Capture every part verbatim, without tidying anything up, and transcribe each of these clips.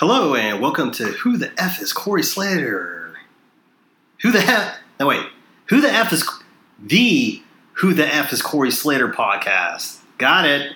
Hello and welcome to Who the F is Corey Slater? Who the F? No wait. Who the F is the Who the F is Corey Slater podcast? Got it.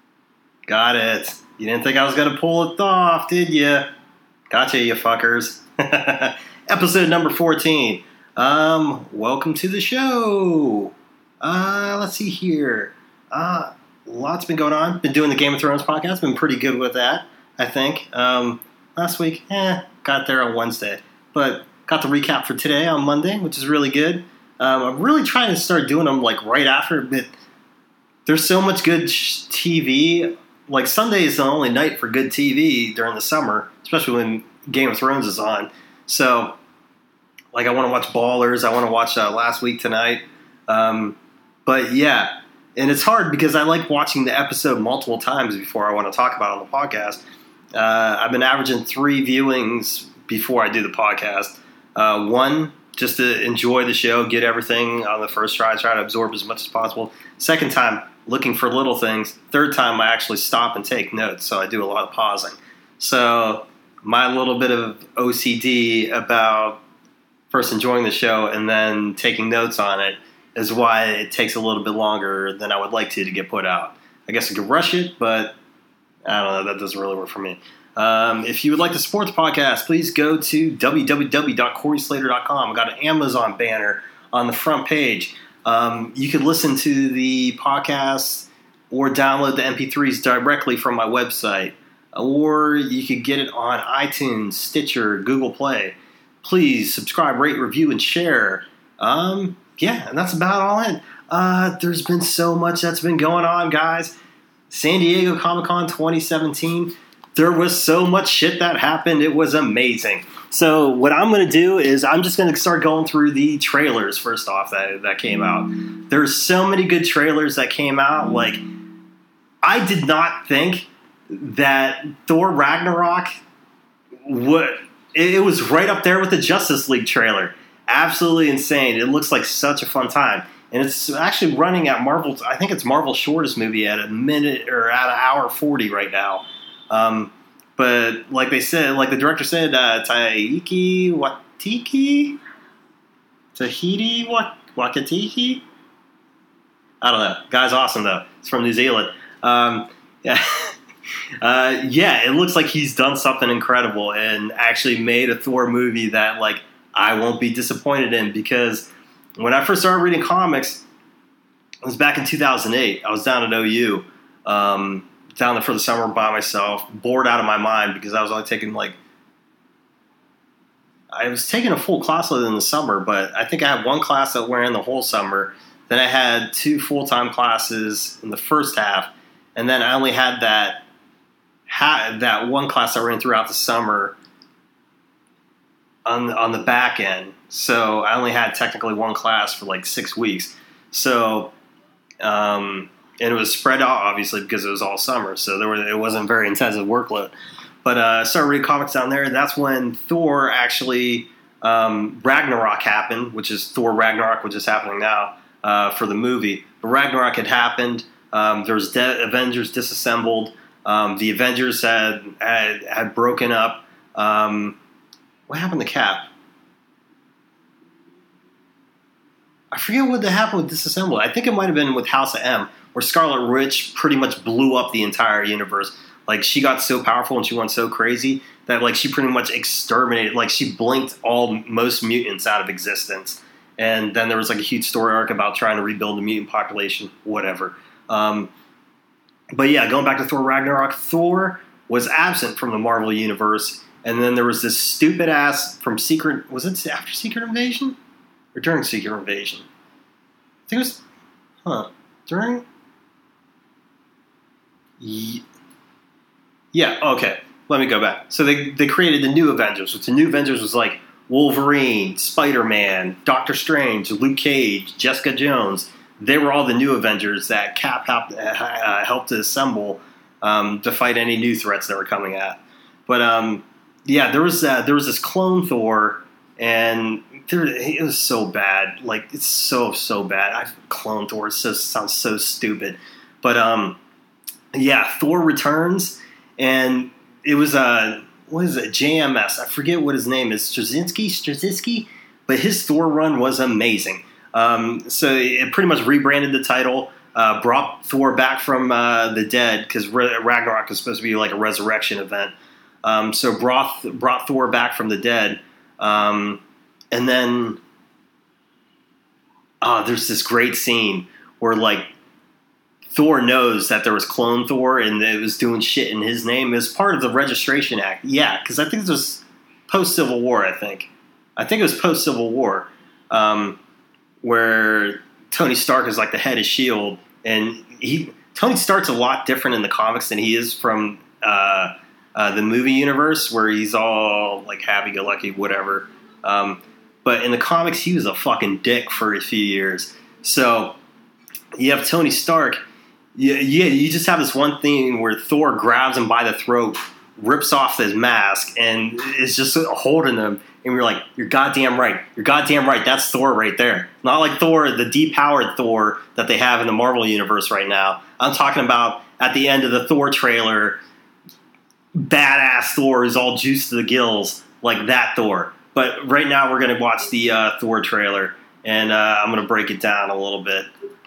Got it. You didn't think I was gonna pull it off, did you? Gotcha, you fuckers. Episode number fourteen. Um, welcome to the show. Uh, let's see here. Uh, lots been going on. Been doing the Game of Thrones podcast. Been pretty good with that, I think. Um, last week, eh, got there on Wednesday. But got the recap for today on Monday, which is really good. Um, I'm really trying to start doing them like right after, but there's so much good T V. Like Sunday is the only night for good T V during the summer, especially when Game of Thrones is on. So, like, I want to watch Ballers. I want to watch uh, Last Week Tonight. Um, but yeah, and it's hard because I like watching the episode multiple times before I want to talk about it on the podcast. Uh, I've been averaging three viewings before I do the podcast. Uh, one, just to enjoy the show, get everything on the first try, try to absorb as much as possible. Second time, looking for little things. Third time, I actually stop and take notes, so I do a lot of pausing. So my little bit of O C D about first enjoying the show and then taking notes on it is why it takes a little bit longer than I would like to to get put out. I guess I could rush it, but I don't know. That doesn't really work for me. Um, if you would like to support the podcast, please go to w w w dot corey slater dot com. I've got an Amazon banner on the front page. Um, you can listen to the podcast or download the M P threes directly from my website. Or you could get it on iTunes, Stitcher, Google Play. Please subscribe, rate, review, and share. Um, yeah, and that's about all in. Uh, there's been so much that's been going on, guys. San Diego Comic-Con twenty seventeen. There was so much shit that happened. It was amazing. So what I'm going to do is I'm just going to start going through the trailers first off that, that came out. There's so many good trailers that came out. Like, I did not think that Thor Ragnarok would... It was right up there with the Justice League trailer. Absolutely insane. It looks like such a fun time. And it's actually running at Marvel. I think it's Marvel's shortest movie at a minute or at an hour forty right now. Um, but like they said, like the director said, uh, Taiki Watiki? Tahiti Wat- Wakatiki? I don't know. Guy's awesome, though. It's from New Zealand. Um, yeah. Uh, yeah, it looks like he's done something incredible and actually made a Thor movie that, like, I won't be disappointed in, because when I first started reading comics, it was back in two thousand eight. I was down at O U, um, down there for the summer by myself, bored out of my mind because I was only taking, like, I was taking a full class load in the summer, but I think I had one class that ran the whole summer. Then I had two full-time classes in the first half, and then I only had that had that one class I ran throughout the summer on on the back end. So I only had technically one class for like six weeks. So, um, and it was spread out obviously because it was all summer. So there was, it wasn't very intensive workload. But uh, I started reading comics down there. That's when Thor actually, um, Ragnarok happened, which is Thor Ragnarok, which is happening now uh, for the movie. But Ragnarok had happened. Um, there was De- Avengers disassembled. Um, the Avengers had, had had broken up. Um, what happened to Cap? I forget what happened with Disassembled. I think it might have been with House of M, where Scarlet Witch pretty much blew up the entire universe. Like, she got so powerful and she went so crazy that, like, she pretty much exterminated. Like, she blinked all most mutants out of existence. And then there was like a huge story arc about trying to rebuild the mutant population. Whatever. Um, But yeah, going back to Thor Ragnarok, Thor was absent from the Marvel Universe, and then there was this stupid ass from Secret... Was it after Secret Invasion? Or during Secret Invasion? I think it was... Huh. During? Yeah, okay. Let me go back. So they, they created the New Avengers, which the New Avengers was like Wolverine, Spider-Man, Doctor Strange, Luke Cage, Jessica Jones... They were all the new Avengers that Cap helped, uh, helped to assemble um, to fight any new threats that were coming at. But um, yeah, there was uh, there was this clone Thor, and there, it was so bad. Like, it's so so bad. I clone Thor. It so, sounds so stupid. But um, yeah, Thor returns, and it was uh, what is it? J M S. I forget what his name is. Straczynski? Straczynski? But his Thor run was amazing. Um, so it pretty much rebranded the title, uh, brought Thor back from uh, the dead, because Ragnarok is supposed to be like a resurrection event. Um, so brought, brought Thor back from the dead. Um, and then uh, there's this great scene where like Thor knows that there was clone Thor and it was doing shit in his name. It was part of the Registration Act. Yeah, because I think this was post-Civil War, I think. I think it was post-Civil War, um, where Tony Stark is like the head of S H I E L D. And he Tony Stark's a lot different in the comics than he is from uh, uh, the movie universe, where he's all like happy-go-lucky, whatever. Um, but in the comics, he was a fucking dick for a few years. So you have Tony Stark. Yeah, yeah, you just have this one thing where Thor grabs him by the throat, rips off his mask, and is just holding him. And we're like, you're goddamn right. You're goddamn right. That's Thor right there. Not like Thor, the depowered Thor that they have in the Marvel Universe right now. I'm talking about at the end of the Thor trailer, badass Thor is all juiced to the gills, like that Thor. But right now we're going to watch the uh, Thor trailer, and uh, I'm going to break it down a little bit.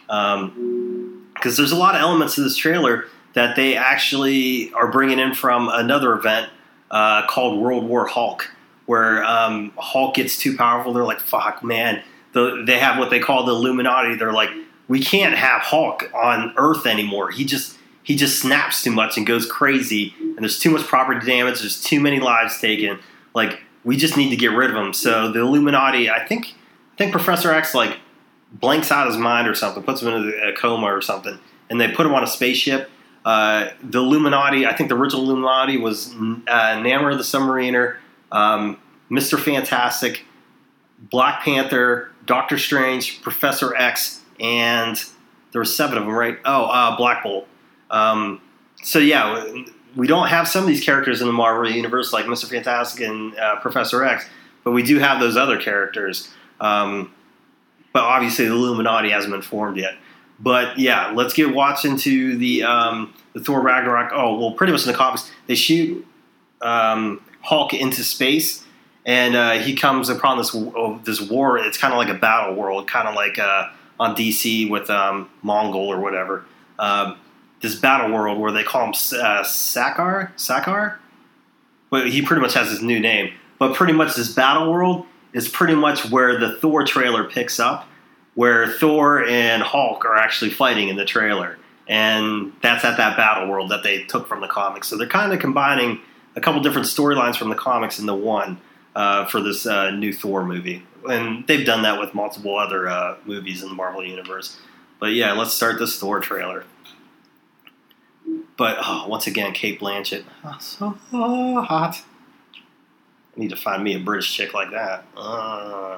Um, because there's a lot of elements to this trailer that they actually are bringing in from another event uh, called World War Hulk, where um, Hulk gets too powerful. They're like, fuck, man. The, they have what they call the Illuminati. They're like, we can't have Hulk on Earth anymore. He just he just snaps too much and goes crazy, and there's too much property damage. There's too many lives taken. Like, we just need to get rid of him. So the Illuminati, I think, I think Professor X like blanks out his mind or something, puts him in a, a coma or something, and they put him on a spaceship. Uh, the Illuminati, I think the original Illuminati was uh, Namor the Submariner, um, Mister Fantastic, Black Panther, Doctor Strange, Professor X, and there were seven of them, right? Oh, uh, Black Bolt. Um, so yeah, we don't have some of these characters in the Marvel Universe like Mister Fantastic and uh, Professor X, but we do have those other characters. Um, but obviously the Illuminati hasn't been formed yet. But yeah, let's get watching to the um, the Thor Ragnarok. Oh, well, pretty much in the comics, they shoot um, Hulk into space, and uh, he comes upon this oh, this war. It's kind of like a battle world, kind of like uh, on D C with um, Mongol or whatever. Um, this battle world where they call him uh, Sakaar, Sakaar, but he pretty much has his new name. But pretty much this battle world is pretty much where the Thor trailer picks up, where Thor and Hulk are actually fighting in the trailer. And that's at that battle world that they took from the comics. So they're kind of combining a couple different storylines from the comics into one uh, for this uh, new Thor movie. And they've done that with multiple other uh, movies in the Marvel Universe. But yeah, let's start this Thor trailer. But oh, once again, Cate Blanchett. Oh, so oh, hot. I need to find me a British chick like that. Uh.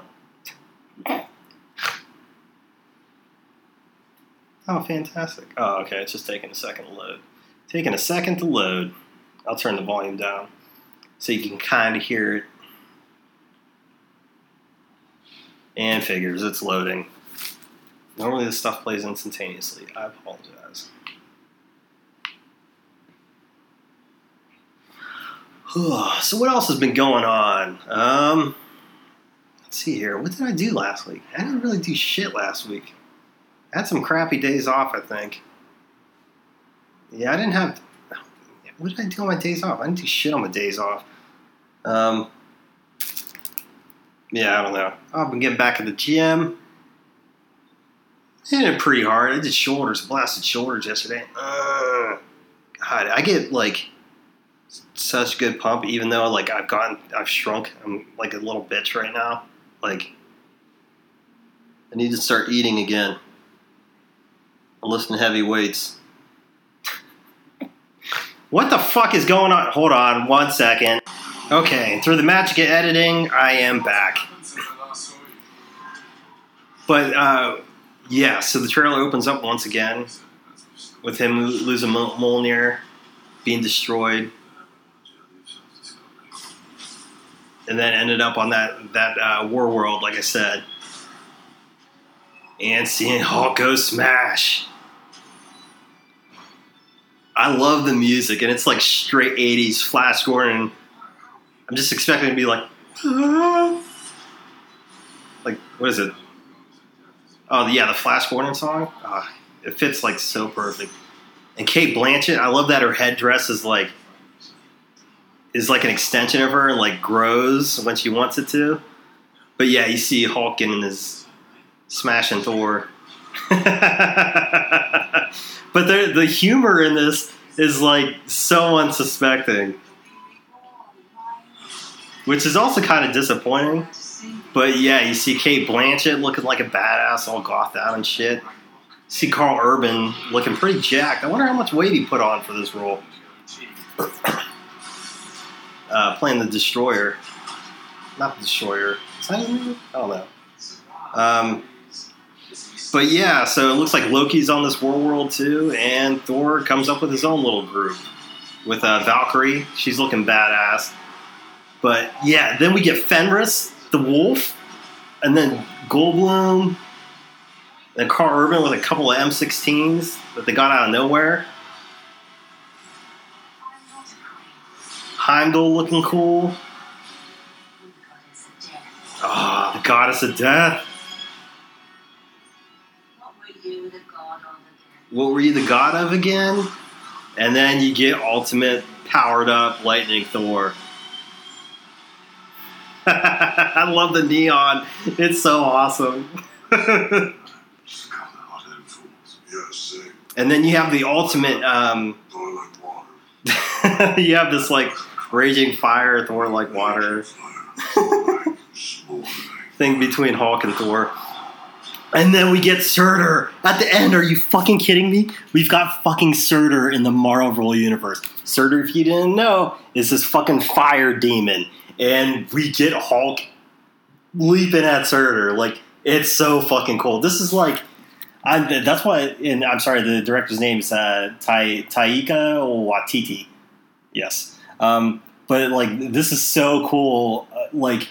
Oh, fantastic. Oh, okay. It's just taking a second to load. Taking a second to load. I'll turn the volume down so you can kind of hear it. And figures, it's loading. Normally this stuff plays instantaneously. I apologize. So what else has been going on? Um, let's see here. What did I do last week? I didn't really do shit last week. I had some crappy days off, I think. Yeah, I didn't have... What did I do on my days off? I didn't do shit on my days off. Um, yeah, I don't know. I've been getting back in the gym. I did it pretty hard. I did shoulders, blasted shoulders yesterday. Uh, God, I get, like, such good pump, even though, like, I've gotten... I've shrunk. I'm, like, a little bitch right now. Like, I need to start eating again. Lifting heavy weights. What the fuck is going on? Hold on one second. Okay, through the magic of editing, I am back. But, uh, yeah, so the trailer opens up once again with him losing Mjolnir, being destroyed, and then ended up on that, that uh, war world, like I said, and seeing Hulk go smash. I love the music, and it's like straight eighties Flash Gordon I'm just expecting it to be like, ah. Like, what is it? Oh, yeah, the Flash Gordon song. Oh, it fits like so perfect. And Kate Blanchett, I love that her headdress is like is like an extension of her and like grows when she wants it to. But yeah, you see Hulk in his smashing Thor. But the the humor in this is like so unsuspecting, which is also kind of disappointing. But yeah, you see Kate Blanchett looking like a badass, all gothed out and shit. See Carl Urban looking pretty jacked. I wonder how much weight he put on for this role. uh, playing the Destroyer. Not the Destroyer. Is that his name? I don't know. Um, but yeah, so it looks like Loki's on this War World too, and Thor comes up with his own little group with uh, Valkyrie. She's looking badass. But yeah, then we get Fenris, the wolf, and then Goldblum, and Carl Urban with a couple of M sixteens that they got out of nowhere. Heimdall looking cool. Ah, oh, the goddess of death. What were you the god of again? And then you get ultimate powered up lightning Thor. I love the neon. It's so awesome. And then you have the ultimate. Um, you have this like raging fire, Thor like water thing between Hulk and Thor. And then we get Surtur at the end. Are you fucking kidding me? We've got fucking Surtur in the Marvel universe. Surtur, if you didn't know, is this fucking fire demon. And we get Hulk leaping at Surtur. Like, it's so fucking cool. This is like, I'm, that's why, and I'm sorry, the director's name is uh, Ta- Taika Waititi. Yes. Um, but, like, this is so cool. Uh, like,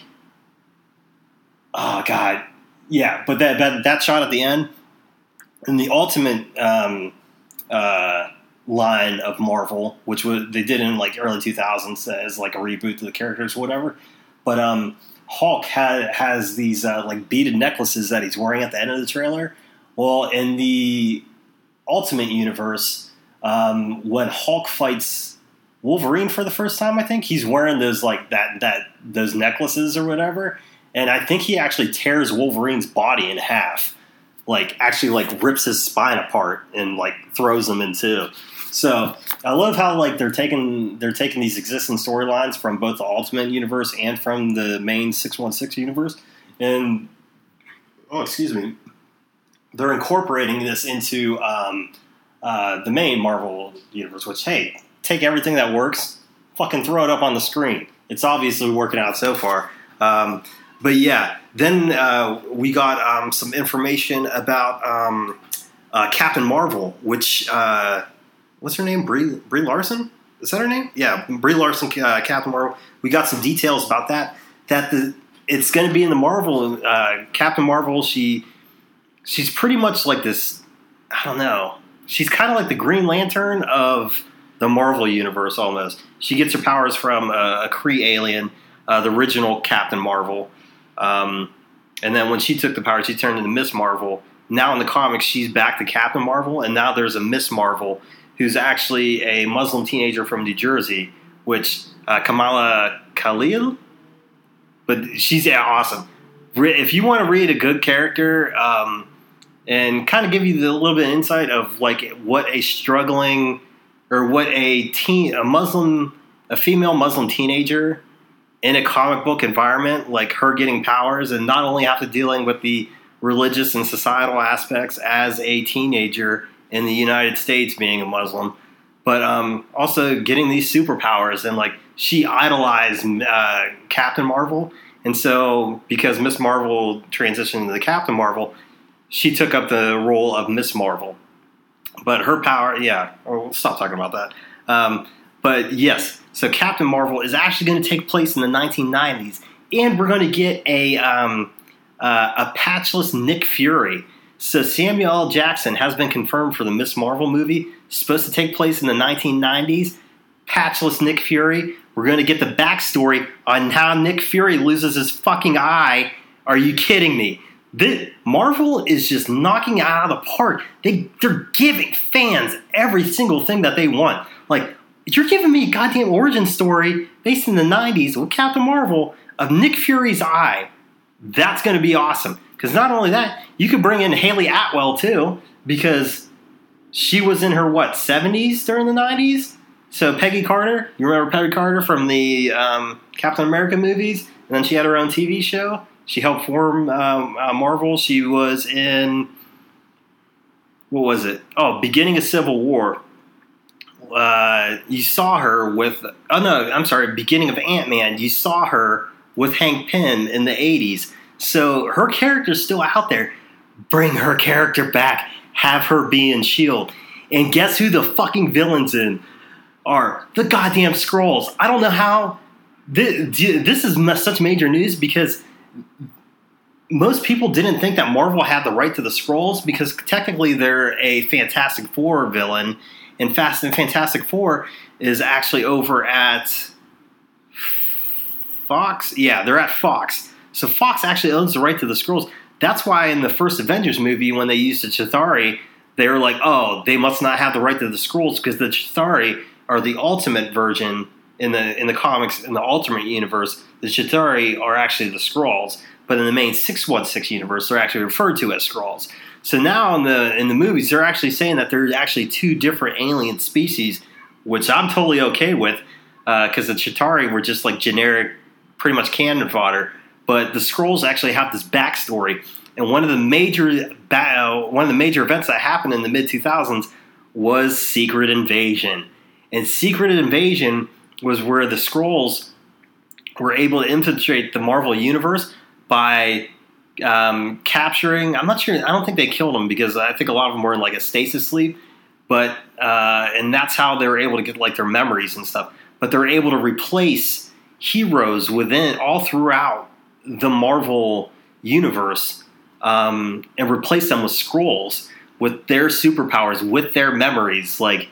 oh, God. Yeah, but that, that that shot at the end, and the ultimate um, uh, line of Marvel, which was, they did in like early two thousands as like a reboot to the characters or whatever. But um, Hulk had, has these uh, like beaded necklaces that he's wearing at the end of the trailer. Well, in the Ultimate Universe, um, when Hulk fights Wolverine for the first time, I think he's wearing those like that that those necklaces or whatever. And I think he actually tears Wolverine's body in half, like actually like rips his spine apart and like throws him in two. So I love how like they're taking they're taking these existing storylines from both the Ultimate Universe and from the main six one six universe, and oh excuse me, they're incorporating this into um, uh, the main Marvel universe. Which hey, take everything that works, fucking throw it up on the screen. It's obviously working out so far. Um, But yeah, then uh, we got um, some information about um, uh, Captain Marvel, which, uh, what's her name? Brie, Brie Larson? Is that her name? Yeah, Brie Larson, uh, Captain Marvel. We got some details about that. That the it's going to be in the Marvel, uh, Captain Marvel, she she's pretty much like this, I don't know, she's kind of like the Green Lantern of the Marvel Universe almost. She gets her powers from a, a Kree alien, uh, the original Captain Marvel. Um, and then when she took the power, she turned into Miss Marvel. Now in the comics, she's back to Captain Marvel, and now there's a Miss Marvel who's actually a Muslim teenager from New Jersey, which uh, Kamala Khalil. But she's yeah, awesome. If you want to read a good character um, and kind of give you the little bit of insight of like what a struggling or what a teen, a Muslim, a female Muslim teenager in a comic book environment, like her getting powers and not only have to dealing with the religious and societal aspects as a teenager in the United States being a Muslim, but um, also getting these superpowers. And like she idolized uh, Captain Marvel. And so because Miss Marvel transitioned to the Captain Marvel, she took up the role of Miss Marvel. But her power, yeah, we'll stop talking about that. Um, but yes, so Captain Marvel is actually going to take place in the nineteen nineties, and we're going to get a um, uh, a patchless Nick Fury. So Samuel L. Jackson has been confirmed for the Miss Marvel movie. It's supposed to take place in the nineteen nineties. Patchless Nick Fury We're going to get the backstory on how Nick Fury loses his fucking eye. Are you kidding me? This, Marvel is just knocking it out of the park. They, they're giving fans every single thing that they want. Like, you're giving me a goddamn origin story based in the nineties with Captain Marvel of Nick Fury's eye. That's going to be awesome. Because not only that, you could bring in Haley Atwell too, because she was in her, what, seventies during the nineties? So Peggy Carter, you remember Peggy Carter from the um, Captain America movies? And then she had her own T V show. She helped form um, uh, Marvel. She was in, what was it? Oh, beginning of Civil War. Uh, you saw her with, oh no, I'm sorry, beginning of Ant-Man. You saw her with Hank Pym in the eighties. So her character's still out there. Bring her character back. Have her be in S H I E L D. And guess who the fucking villains in are? The goddamn Skrulls. I don't know how. This, this is such major news because most people didn't think that Marvel had the right to the Skrulls because technically they're a Fantastic Four villain. And Fast and Fantastic Four is actually over at Fox. Yeah, they're at Fox. So Fox actually owns the right to the Skrulls. That's why in the first Avengers movie, when they used the Chitauri, they were like, oh, they must not have the right to the Skrulls because the Chitauri are the ultimate version in the in the comics, in the Ultimate Universe. The Chitauri are actually the Skrulls. But in the main six one six universe, they're actually referred to as Skrulls. So now in the in the movies, they're actually saying that there's actually two different alien species, which I'm totally okay with, because uh, the Chitauri were just like generic, pretty much cannon fodder. But the Skrulls actually have this backstory, and one of the major ba- one of the major events that happened in the mid two thousands was Secret Invasion. And Secret Invasion was where the Skrulls were able to infiltrate the Marvel universe by um, capturing. I'm not sure. I don't think they killed them because I think a lot of them were in like a stasis sleep. But uh, and that's how they were able to get like their memories and stuff. But they were able to replace heroes within all throughout the Marvel universe um, and replace them with Skrulls with their superpowers, with their memories. Like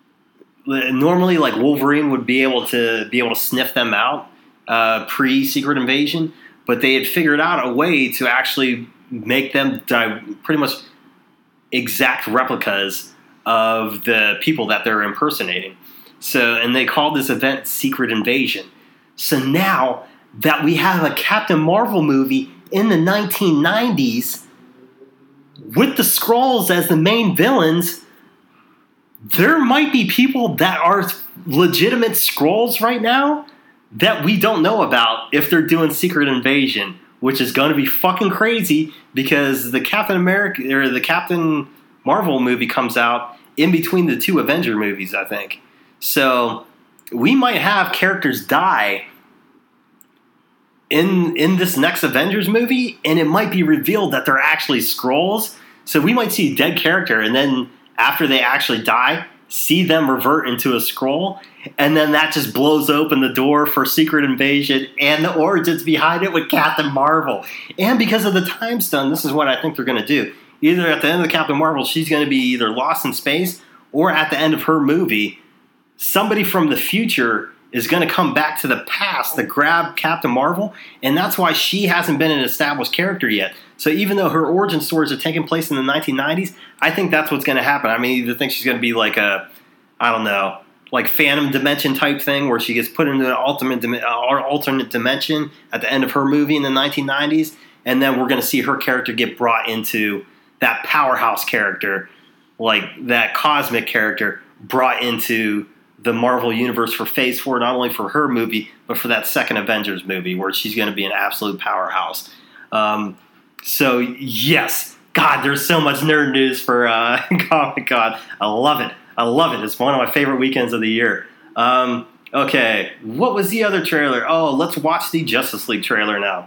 normally, like Wolverine would be able to be able to sniff them out uh, pre Secret Invasion, but they had figured out a way to actually make them die, pretty much exact replicas of the people that they're impersonating. So, and they called this event Secret Invasion. So now that we have a Captain Marvel movie in the nineteen nineties with the Skrulls as the main villains, there might be people that are legitimate Skrulls right now that we don't know about if they're doing Secret Invasion, which is going to be fucking crazy because the Captain America or the Captain Marvel movie comes out in between the two Avenger movies, I think. So we might have characters die in in this next Avengers movie, and it might be revealed that they're actually Skrulls. So we might see a dead character, and then after they actually die, see them revert into a Skrull, and then that just blows open the door for Secret Invasion and the origins behind it with Captain Marvel. And because of the time stone, this is what I think they're going to do. Either at the end of the Captain Marvel, she's going to be either lost in space, or at the end of her movie, somebody from the future is going to come back to the past to grab Captain Marvel, and that's why she hasn't been an established character yet. So even though her origin stories are taking place in the nineteen nineties, I think that's what's going to happen. I mean, either think she's going to be like a, I don't know, like Phantom Dimension type thing where she gets put into an alternate, uh, alternate dimension at the end of her movie in the nineteen nineties, and then we're going to see her character get brought into that powerhouse character, like that cosmic character brought into the Marvel Universe for Phase four, not only for her movie, but for that second Avengers movie where she's going to be an absolute powerhouse. Um, so, yes. God, there's so much nerd news for uh, Comic-Con. I love it. I love it. It's one of my favorite weekends of the year. Um, okay, what was the other trailer? Oh, let's watch the Justice League trailer now.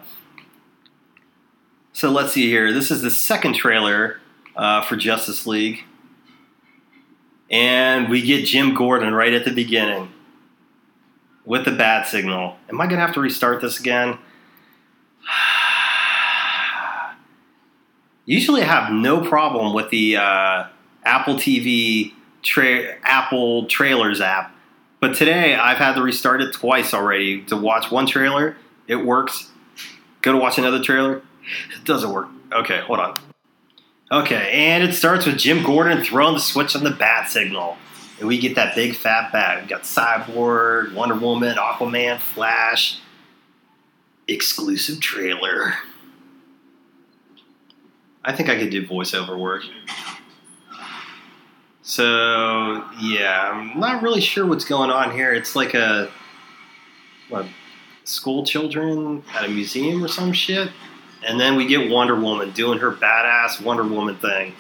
So let's see here. This is the second trailer uh, for Justice League. And we get Jim Gordon right at the beginning with the bat signal. Am I going to have to restart this again? Usually I have no problem with the uh, Apple T V, tra- Apple Trailers app. But today, I've had to restart it twice already to watch one trailer. It works. Go to watch another trailer. It doesn't work. Okay, hold on. Okay, and it starts with Jim Gordon throwing the switch on the bat signal. And we get that big fat bat. We got Cyborg, Wonder Woman, Aquaman, Flash. Exclusive trailer. I think I could do voiceover work. So, yeah, I'm not really sure what's going on here. It's like a, what, school children at a museum or some shit. And then we get Wonder Woman doing her badass Wonder Woman thing.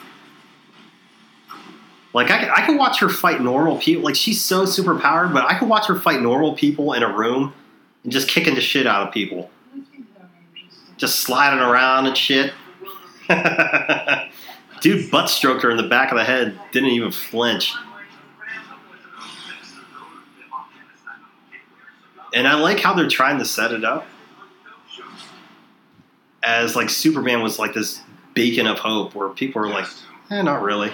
Like, I could, I could watch her fight normal people. Like, she's so super powered, but I could watch her fight normal people in a room and just kicking the shit out of people. Just sliding around and shit. Dude butt stroked her in the back of the head. Didn't even flinch. And I like how they're trying to set it up as like Superman was like this beacon of hope where people are like, eh, not really.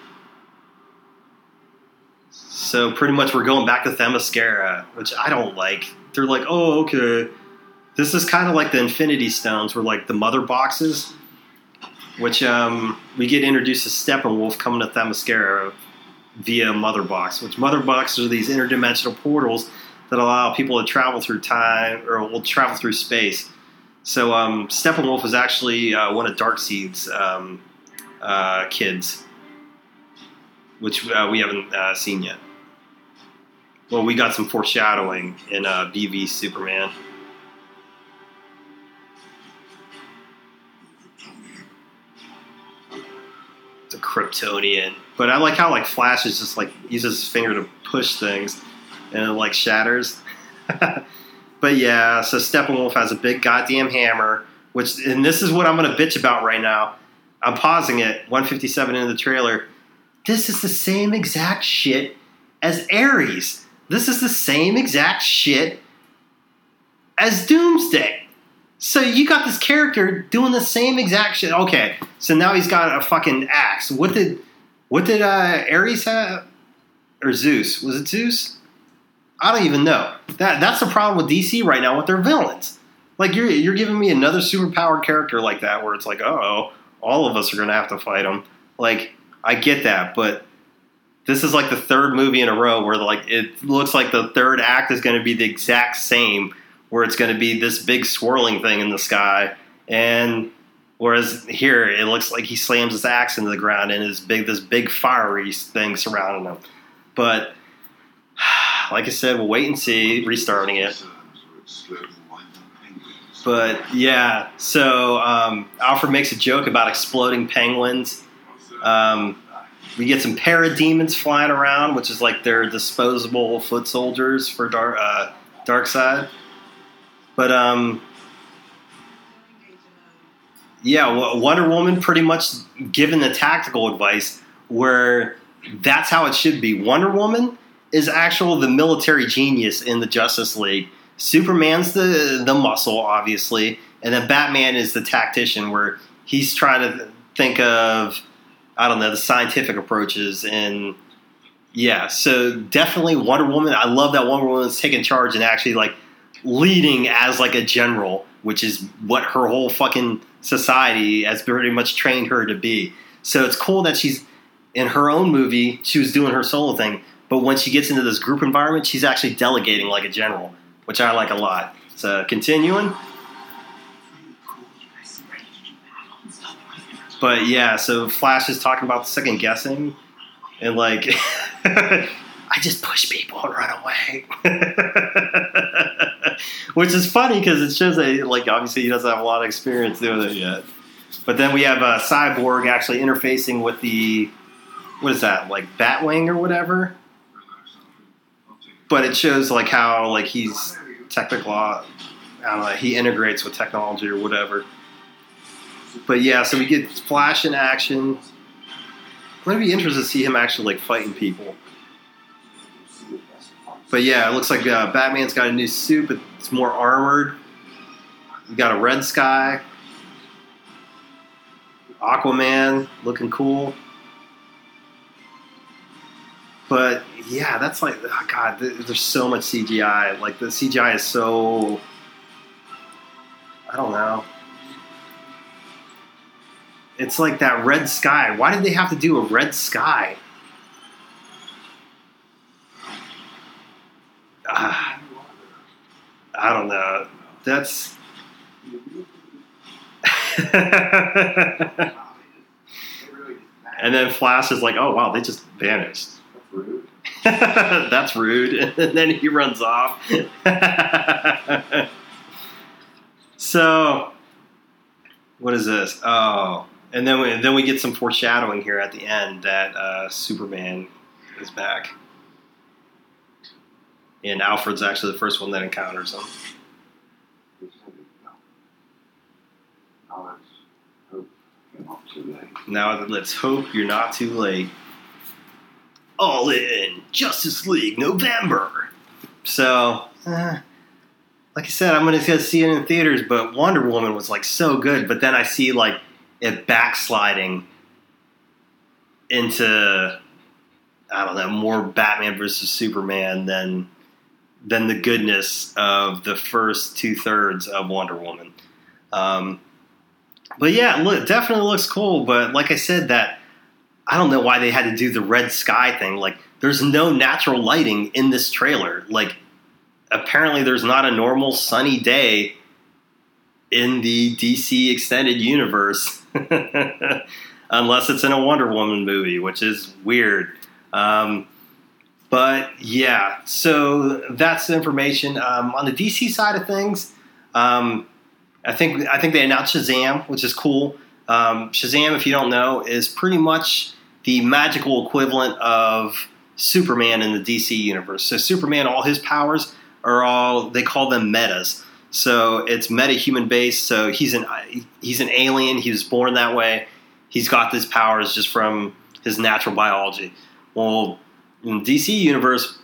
So pretty much we're going back to Themyscira, which I don't like. They're like, oh, okay. This is kind of like the Infinity Stones were like the mother boxes, which um, we get introduced to Steppenwolf coming to Themyscira via Mother Box, which Mother Boxes are these interdimensional portals that allow people to travel through time or will travel through space. So um, Steppenwolf is actually uh, one of Darkseid's um, uh, kids, which uh, we haven't uh, seen yet. Well, we got some foreshadowing in uh, B V Superman. It's a Kryptonian. But I like how like Flash is just like uses his finger to push things and it like shatters. But yeah, so Steppenwolf has a big goddamn hammer, which, and this is what I'm going to bitch about right now. I'm pausing it, one fifty-seven in the trailer. This is the same exact shit as Ares. This is the same exact shit as Doomsday. So you got this character doing the same exact shit. Okay, so now he's got a fucking axe. What did what did uh, Ares have? Or Zeus? Was it Zeus? I don't even know. That that's the problem with D C right now with their villains. Like you're you're giving me another superpowered character like that where it's like, oh, all of us are gonna have to fight him. Like I get that, but this is like the third movie in a row where like it looks like the third act is going to be the exact same, where it's going to be this big swirling thing in the sky, and whereas here it looks like he slams his axe into the ground and is big this big fiery thing surrounding him. But like I said, we'll wait and see. Restarting it. But yeah, so um, Alfred makes a joke about exploding penguins. Um, we get some parademons flying around, which is like their disposable foot soldiers for Dark uh, Darkseid. But um, yeah, Wonder Woman pretty much given the tactical advice where that's how it should be. Wonder Woman is actual the military genius in the Justice League. Superman's the the muscle, obviously, and then Batman is the tactician, where he's trying to think of, I don't know, the scientific approaches. And yeah, so definitely Wonder Woman. I love that Wonder Woman's taking charge and actually like leading as like a general, which is what her whole fucking society has pretty much trained her to be. So it's cool that she's in her own movie, she was doing her solo thing, but when she gets into this group environment, she's actually delegating like a general, which I like a lot. So continuing. But yeah, so Flash is talking about second guessing and like I just push people and run away. Which is funny because it shows that like obviously he doesn't have a lot of experience doing it yet. But then we have uh, Cyborg actually interfacing with the, what is that, like Batwing or whatever? But it shows like how like he's technical, I don't know, he integrates with technology or whatever. But yeah, so we get Flash in action. I'm going to be interested to see him actually like fighting people. But yeah, it looks like uh, Batman's got a new suit, but it's more armored. We got a red sky. Aquaman looking cool. But yeah, that's like, oh God, there's so much C G I. Like, the C G I is so, I don't know. It's like that red sky. Why did they have to do a red sky? Uh, I don't know. That's... And then Flash is like, oh, wow, they just vanished. That's rude. That's rude. And then he runs off. So, what is this? Oh, and then we, then we get some foreshadowing here at the end that uh, Superman is back. And Alfred's actually the first one that encounters him. Now let's hope you're not too late. All in Justice League November. So, uh, like I said, I'm going to see it in theaters, but Wonder Woman was like so good. But then I see like it backsliding into, I don't know, more Batman versus Superman than than the goodness of the first two thirds of Wonder Woman. Um, but yeah, look, it definitely looks cool. But like I said, that I don't know why they had to do the red sky thing. Like, there's no natural lighting in this trailer. Like, apparently there's not a normal sunny day in the D C extended universe unless it's in a Wonder Woman movie, which is weird. Um, but yeah, so that's the information. Um, on the D C side of things, um, I think I think they announced Shazam, which is cool. Um, Shazam, if you don't know, is pretty much the magical equivalent of Superman in the D C universe. So Superman, all his powers are all, they call them metas. So it's meta-human based. So he's an he's an alien. He was born that way. He's got these powers just from his natural biology. Well, in the D C universe,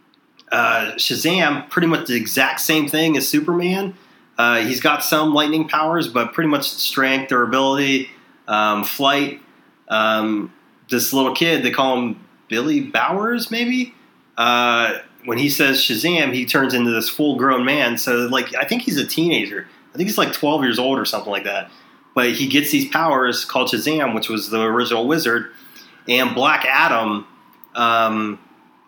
uh, Shazam, pretty much the exact same thing as Superman. Uh, he's got some lightning powers, but pretty much strength, durability, um, flight. Um, this little kid, they call him Billy Bowers, maybe? Uh, when he says Shazam, he turns into this full-grown man. So, like, I think he's a teenager. I think he's like twelve years old or something like that. But he gets these powers called Shazam, which was the original wizard. And Black Adam, um,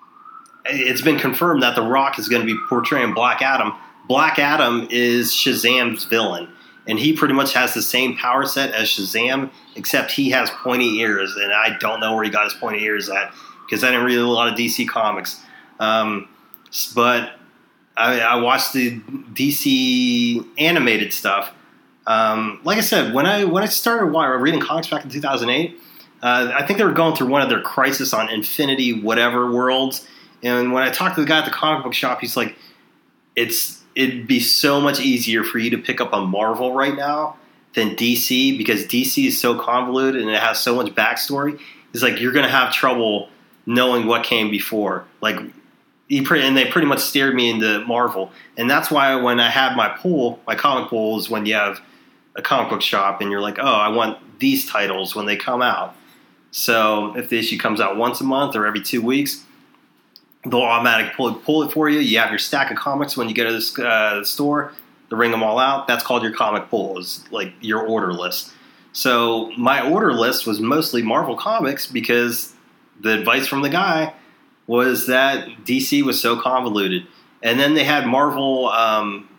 it's been confirmed that The Rock is going to be portraying Black Adam. Black Adam is Shazam's villain. And he pretty much has the same power set as Shazam, except he has pointy ears. And I don't know where he got his pointy ears at, because I didn't read a lot of D C comics. Um, but I, I watched the D C animated stuff. Um, like I said, when I when I started reading comics back in two thousand eight, uh, I think they were going through one of their Crisis on Infinity whatever worlds. And when I talked to the guy at the comic book shop, he's like, it's it'd be so much easier for you to pick up a Marvel right now than D C, because D C is so convoluted and it has so much backstory. It's like you're going to have trouble knowing what came before. Like, he pre- and they pretty much steered me into Marvel. And that's why when I have my pool, my comic pool is when you have a comic book shop and you're like, oh, I want these titles when they come out. So if the issue comes out once a month or every two weeks, they'll automatically pull, pull it for you. You have your stack of comics when you go to the uh, store. They ring them all out. That's called your comic pool, is like your order list. So my order list was mostly Marvel comics, because the advice from the guy was that D C was so convoluted. And then they had Marvel um,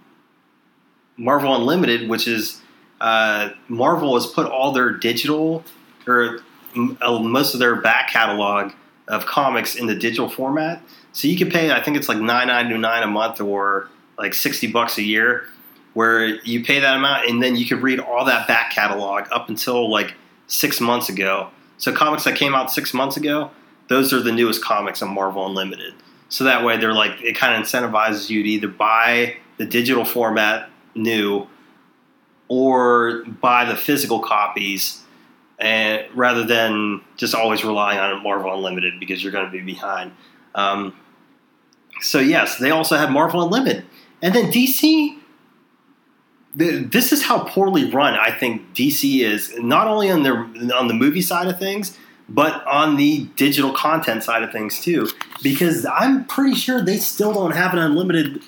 Marvel Unlimited, which is uh, Marvel has put all their digital, or most of their back catalog of comics in the digital format. So you can pay, I think it's like nine ninety-nine a month or like sixty bucks a year, where you pay that amount and then you can read all that back catalog up until like six months ago. So comics that came out six months ago, those are the newest comics on Marvel Unlimited. So that way they're like, it kind of incentivizes you to either buy the digital format new or buy the physical copies, and rather than just always relying on Marvel Unlimited, because you're going to be behind. Um, so yes, they also have Marvel Unlimited. And then D C, the, this is how poorly run I think D C is, not only on their on the movie side of things, but on the digital content side of things too, because I'm pretty sure they still don't have an unlimited,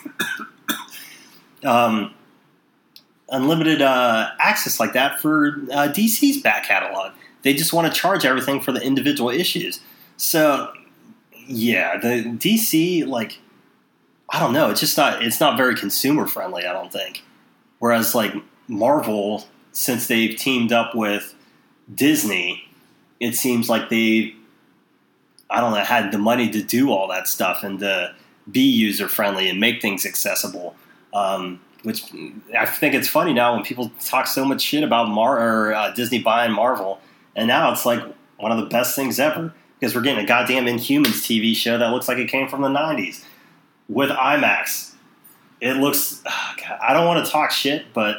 um, unlimited uh, access like that for uh, D C's back catalog. They just want to charge everything for the individual issues. So, yeah, the D C, like, I don't know, it's just not, it's not very consumer friendly, I don't think. Whereas, like, Marvel, since they've teamed up with Disney, it seems like they, I don't know, had the money to do all that stuff and to be user friendly and make things accessible. Um, which I think it's funny now when people talk so much shit about Mar or uh, Disney buying Marvel, and now it's like one of the best things ever because we're getting a goddamn Inhumans T V show that looks like it came from the nineties with IMAX. It looks, oh God, I don't want to talk shit, but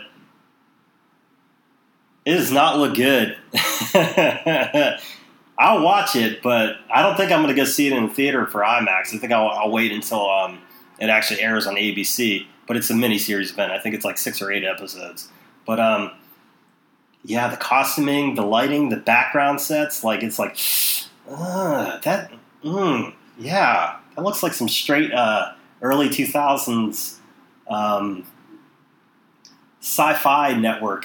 it does not look good. I'll watch it, but I don't think I'm going to go see it in the theater for IMAX. I think I'll, I'll wait until um, it actually airs on A B C. But it's a miniseries event. I think it's like six or eight episodes. But um, yeah, the costuming, the lighting, the background sets, like it's like uh, that. Mm, yeah, that looks like some straight uh, early two thousands um, sci-fi network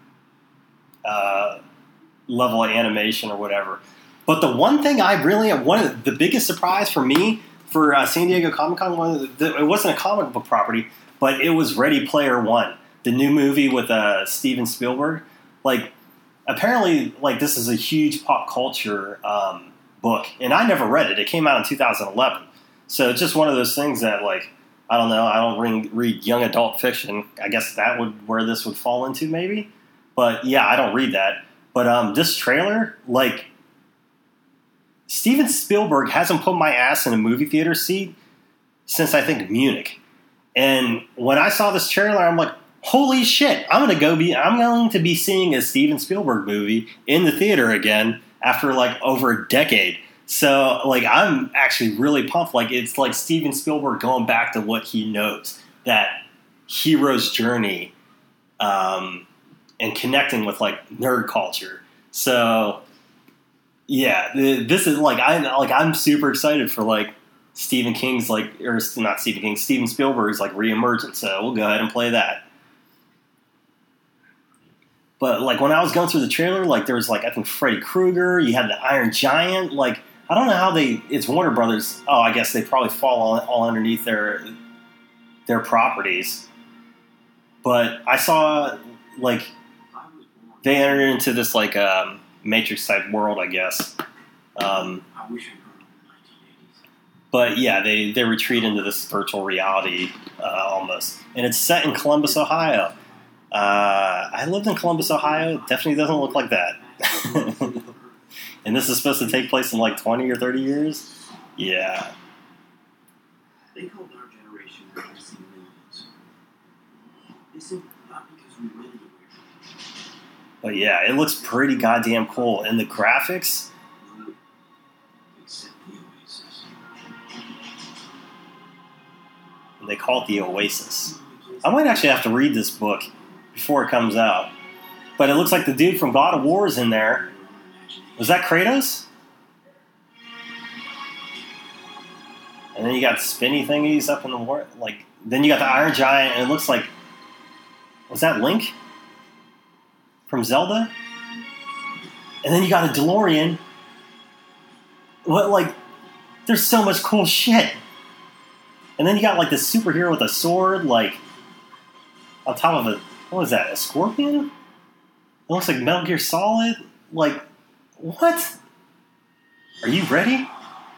uh, level of animation or whatever. But the one thing I really, one of the biggest surprise for me for uh, San Diego Comic-Con, one the, it wasn't a comic book property, but it was Ready Player One, the new movie with uh, Steven Spielberg. Like, apparently, like this is a huge pop culture um, book, and I never read it. It came out in two thousand eleven, so it's just one of those things that, like, I don't know. I don't read, read young adult fiction. I guess that would where this would fall into, maybe. But yeah, I don't read that. But um, this trailer, like, Steven Spielberg hasn't put my ass in a movie theater seat since I think Munich. And when I saw this trailer, I'm like, holy shit, I'm gonna go be I'm going to be seeing a Steven Spielberg movie in the theater again after like over a decade. So like I'm actually really pumped. Like it's like Steven Spielberg going back to what he knows, that hero's journey, um, and connecting with like nerd culture. So yeah, this is like I like I'm super excited for like Stephen King's like, or not Stephen King, Steven Spielberg's like reemergence. So we'll go ahead and play that. But like when I was going through the trailer, like there was like I think Freddy Krueger, you had the Iron Giant. Like I don't know how they. It's Warner Brothers. Oh, I guess they probably fall all, all underneath their their properties. But I saw like they entered into this like um, Matrix type world, I guess. Um, I wish I But yeah, they, they retreat into this virtual reality uh, almost. And it's set in Columbus, Ohio. Uh, I lived in Columbus, Ohio. It definitely doesn't look like that. And this is supposed to take place in like twenty or thirty years? Yeah. They called our generation legacy millions. They said not because we really aware. But yeah, it looks pretty goddamn cool. And the graphics... They call it the Oasis. I might actually have to read this book before it comes out. But it looks like the dude from God of War is in there. Was that Kratos? And then you got spinny thingies up in the war. Like, then you got the Iron Giant, and it looks like, was that Link from Zelda? And then you got a DeLorean. What, like, there's so much cool shit. And then you got like this superhero with a sword, like on top of a, what was that, a scorpion? It looks like Metal Gear Solid. Like, what? Are you ready?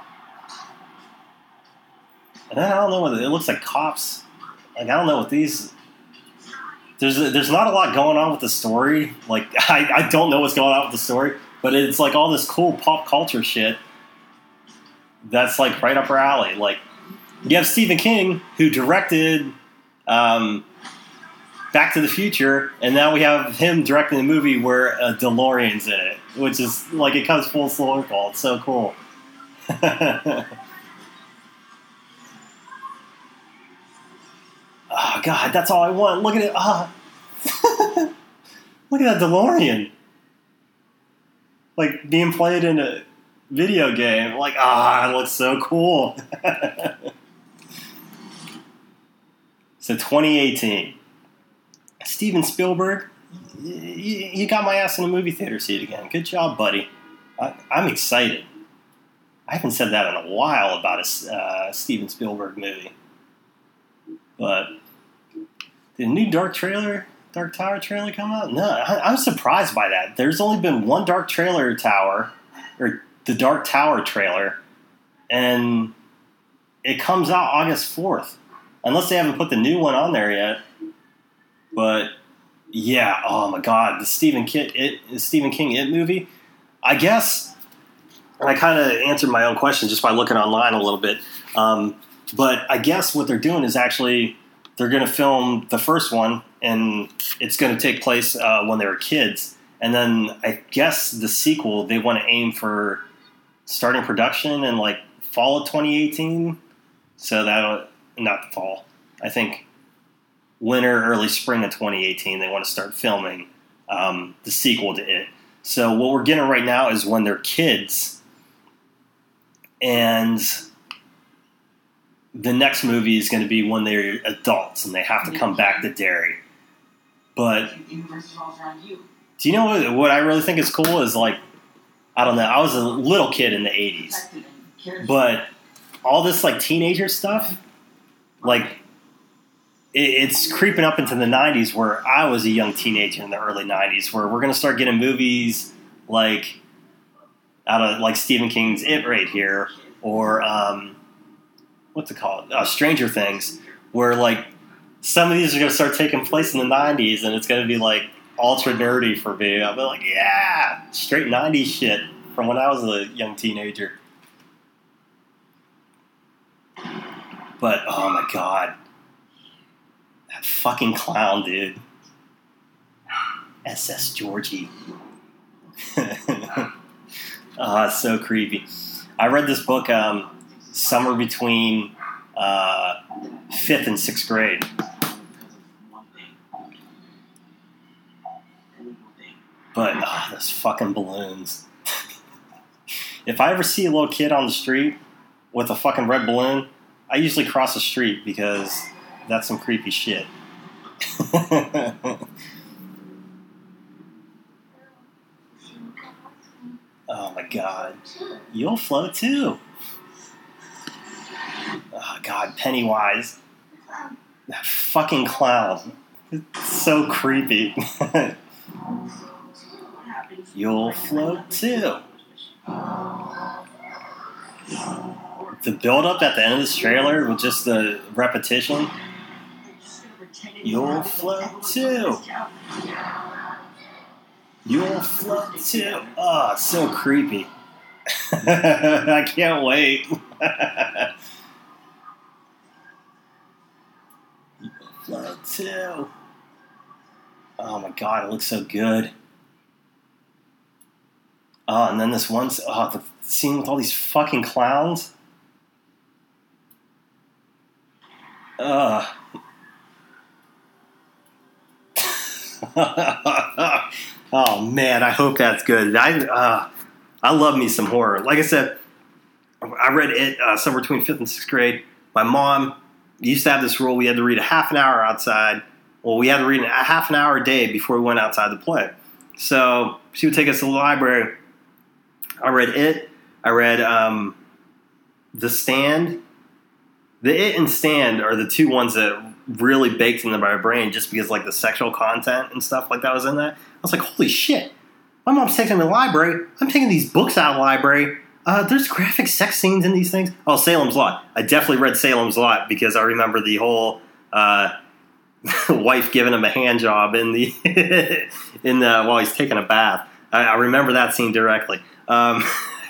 And then I don't know what it looks like. Cops. Like I don't know what these. There's a, there's not a lot going on with the story. Like I I don't know what's going on with the story, but it's like all this cool pop culture shit. That's like right up our alley. Like. You have Stephen King, who directed um, Back to the Future, and now we have him directing a movie where a DeLorean's in it, which is like it comes full circle. It's so cool. Oh God, that's all I want. Look at it. Ah. Look at that DeLorean. like being played in a video game. Like, ah, it looks so cool. So twenty eighteen, Steven Spielberg, you, you got my ass in a movie theater seat again. Good job, buddy. I, I'm excited. I haven't said that in a while about a uh, Steven Spielberg movie. But did a new Dark trailer, Dark Tower trailer come out? No, I, I'm surprised by that. There's only been one Dark trailer tower, or the Dark Tower trailer, and it comes out August fourth. Unless they haven't put the new one on there yet. But, yeah, oh my God, the Stephen King It, the Stephen King It movie, I guess, and I kind of answered my own question just by looking online a little bit, um, but I guess what they're doing is actually, they're going to film the first one, and it's going to take place uh, when they were kids, and then I guess the sequel, they want to aim for starting production in, like, fall of twenty eighteen, so that'll... Not the fall. I think winter, early spring of twenty eighteen, they want to start filming um, the sequel to it. So what we're getting right now is when they're kids, and the next movie is going to be when they're adults and they have to come back to Derry. But do you know what, what I really think is cool is, like, I don't know, I was a little kid in the eighties, but all this, like, teenager stuff, like, it's creeping up into the nineties where I was a young teenager in the early nineties, where we're going to start getting movies like out of like Stephen King's It right here, or um, what's it called? Uh, Stranger Things, where like some of these are going to start taking place in the nineties, and it's going to be like ultra nerdy for me. I'll be like, yeah, straight nineties shit from when I was a young teenager. But, oh my God. That fucking clown, dude. S S Georgie. Oh, it's so creepy. I read this book um, somewhere between uh, fifth and sixth grade. But, oh, those fucking balloons. If I ever see a little kid on the street with a fucking red balloon, I usually cross the street because that's some creepy shit. Oh my God. You'll float too. Oh God, Pennywise. That fucking clown. It's so creepy. You'll float too. The build-up at the end of this trailer with just the repetition. You'll float too. You'll float too. Oh, it's so creepy. I can't wait. You'll float too. Oh my God, it looks so good. Oh, and then this one, oh, the scene with all these fucking clowns. Ugh. Oh man, I hope that's good. I uh, I love me some horror. Like I said, I read it uh, somewhere between fifth and sixth grade. My mom used to have this rule: we had to read a half an hour outside. Well, we had to read a half an hour a day before we went outside to play. So she would take us to the library. I read it. I read um, The Stand. The It and Stand are the two ones that really baked into my brain just because like the sexual content and stuff like that was in that. I was like, holy shit. My mom's taking me to the library. I'm taking these books out of the library. Uh, there's graphic sex scenes in these things. Oh, Salem's Lot. I definitely read Salem's Lot because I remember the whole uh, wife giving him a hand job in the in the, while he's taking a bath. I, I remember that scene directly. Um,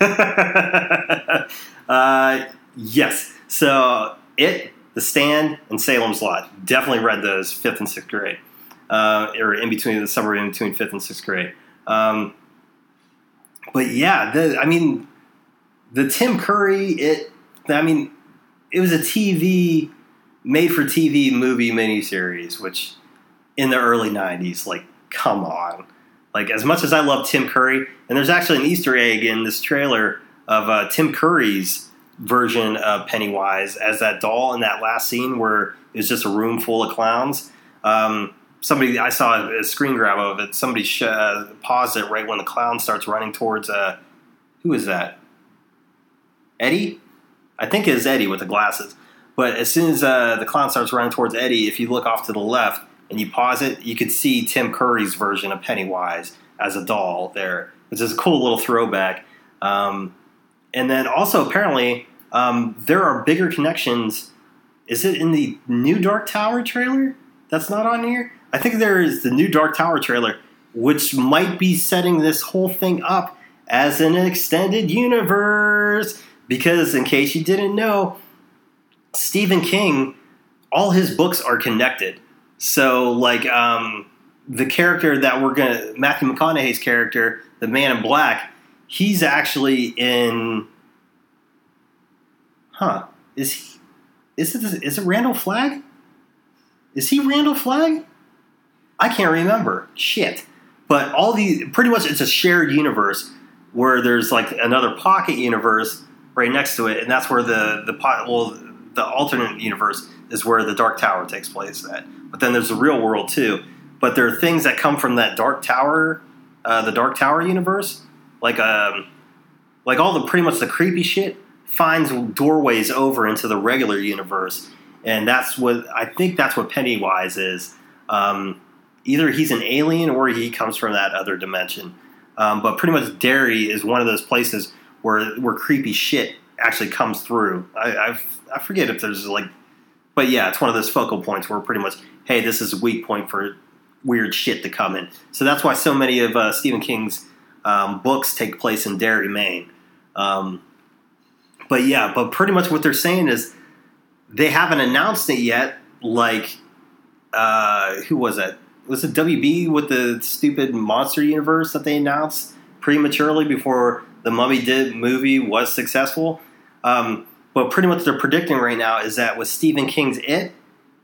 uh, yes. So It, The Stand, and Salem's Lot. Definitely read those fifth and sixth grade, uh, or in between, somewhere in between fifth and sixth grade. Um, but yeah, the, I mean, the Tim Curry, it, I mean, it was a T V, made-for-T V movie miniseries, which in the early nineties, like, come on. Like, as much as I love Tim Curry, and there's actually an Easter egg in this trailer of uh, Tim Curry's version of Pennywise as that doll in that last scene where it's just a room full of clowns. Um, somebody, I saw a screen grab of it. Somebody sh- uh, paused it right when the clown starts running towards, uh, who is that? Eddie? I think it is Eddie with the glasses. But as soon as uh, the clown starts running towards Eddie, if you look off to the left and you pause it, you could see Tim Curry's version of Pennywise as a doll there, which is a cool little throwback. Um, and then also apparently um, there are bigger connections. Is it in the new Dark Tower trailer that's not on here? I think there is the new Dark Tower trailer, which might be setting this whole thing up as an extended universe. Because in case you didn't know, Stephen King, all his books are connected. So, like, um, the character that we're going to, Matthew McConaughey's character, the Man in Black, he's actually in, huh, is he, is it, is it Randall Flagg? Is he Randall Flagg? I can't remember. Shit. But all the, pretty much it's a shared universe where there's, like, another pocket universe right next to it, and that's where the, the, well, the alternate universe is where the Dark Tower takes place at. But then there's the real world too. But there are things that come from that Dark Tower, uh, the Dark Tower universe, like um, like all the pretty much the creepy shit finds doorways over into the regular universe, and that's what I think that's what Pennywise is. Um, either he's an alien or he comes from that other dimension. Um, but pretty much Derry is one of those places where where creepy shit actually comes through. I, I I forget if there's like. But yeah, it's one of those focal points where pretty much, hey, this is a weak point for weird shit to come in. So that's why so many of uh, Stephen King's um, books take place in Derry, Maine. Um, but yeah, but pretty much what they're saying is they haven't announced it yet. Like, uh, who was it? Was it W B with the stupid monster universe that they announced prematurely before the Mummy did movie was successful? Um, But pretty much they're predicting right now is that with Stephen King's It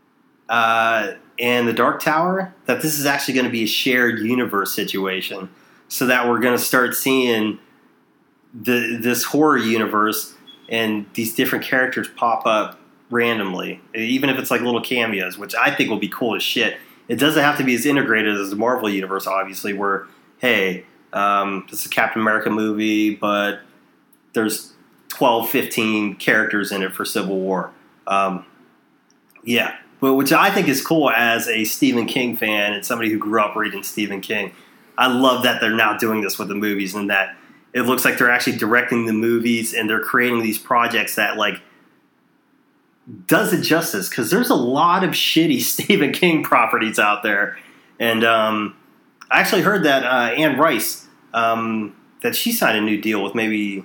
uh, and The Dark Tower, that this is actually going to be a shared universe situation. So that we're going to start seeing the this horror universe and these different characters pop up randomly, even if it's like little cameos, which I think will be cool as shit. It doesn't have to be as integrated as the Marvel universe, obviously, where, hey, um, this is a Captain America movie, but there's twelve, fifteen characters in it for Civil War. Um, yeah, but which I think is cool as a Stephen King fan and somebody who grew up reading Stephen King. I love that they're now doing this with the movies and that it looks like they're actually directing the movies and they're creating these projects that, like, does it justice, because there's a lot of shitty Stephen King properties out there. And um, I actually heard that uh, Anne Rice, um, that she signed a new deal with maybe...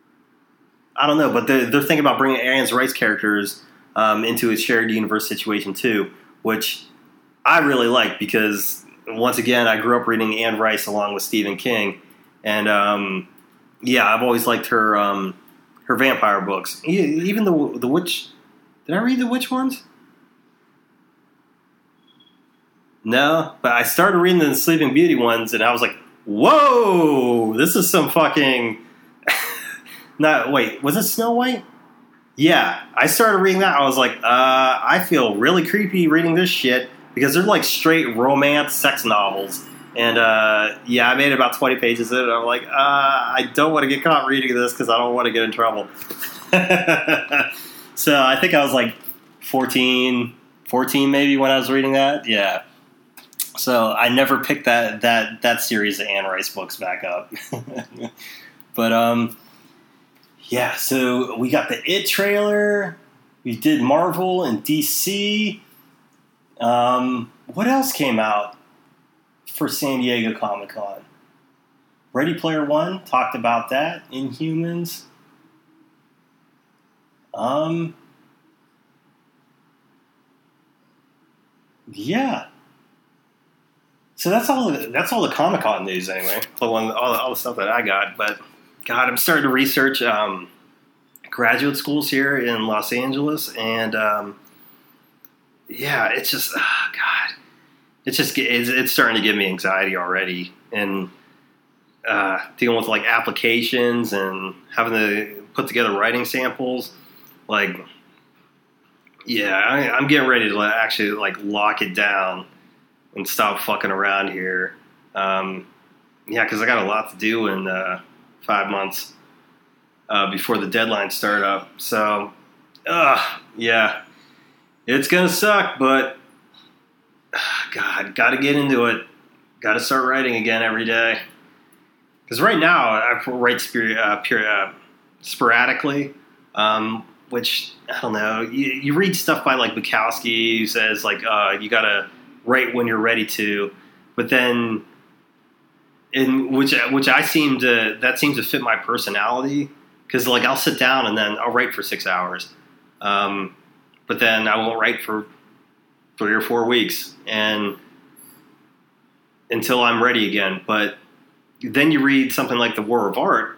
I don't know, but they're, they're thinking about bringing Anne Rice characters um, into a shared universe situation too, which I really like because, once again, I grew up reading Anne Rice along with Stephen King, and um, yeah, I've always liked her um, her vampire books. Even the the witch. Did I read the witch ones? No, but I started reading the Sleeping Beauty ones, and I was like, "Whoa, this is some fucking." No, wait, was it Snow White? Yeah, I started reading that. I was like, uh, I feel really creepy reading this shit because they're like straight romance sex novels. And uh, yeah, I made about twenty pages in it. And I'm like, uh, I don't want to get caught reading this because I don't want to get in trouble. So I think I was like fourteen, fourteen maybe when I was reading that. Yeah. So I never picked that that that series of Anne Rice books back up. But um. Yeah, so we got the It trailer. We did Marvel and D C. Um, what else came out for San Diego Comic-Con? Ready Player One, talked about that. Inhumans. Um, yeah. So that's all. The, that's all the Comic-Con news anyway. The one, all, all the stuff that I got, but. God, I'm starting to research um, graduate schools here in Los Angeles, and um, yeah, it's just, oh, God. it's just it's, it's starting to give me anxiety already, and uh, dealing with like applications and having to put together writing samples, like yeah, I, I'm getting ready to actually like lock it down and stop fucking around here. Um, yeah, because I got a lot to do in uh, five months uh, before the deadline start up. So, uh, yeah, it's gonna suck, but uh, God, got to get into it. Got to start writing again every day. Because right now I write spir- uh, pure, uh, sporadically, um, which I don't know. You, you read stuff by like Bukowski who says like uh, you gotta write when you're ready to, but then in which which I seem to that seems to fit my personality, because like I'll sit down and then I'll write for six hours, um, but then I won't write for three or four weeks and until I'm ready again. But then you read something like The War of Art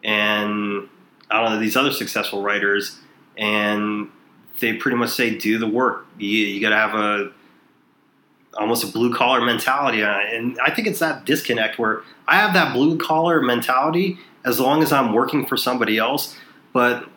and I don't know these other successful writers, and they pretty much say do the work. You, you got to have a almost a blue collar mentality on it. And I think it's that disconnect where I have that blue collar mentality as long as I'm working for somebody else, but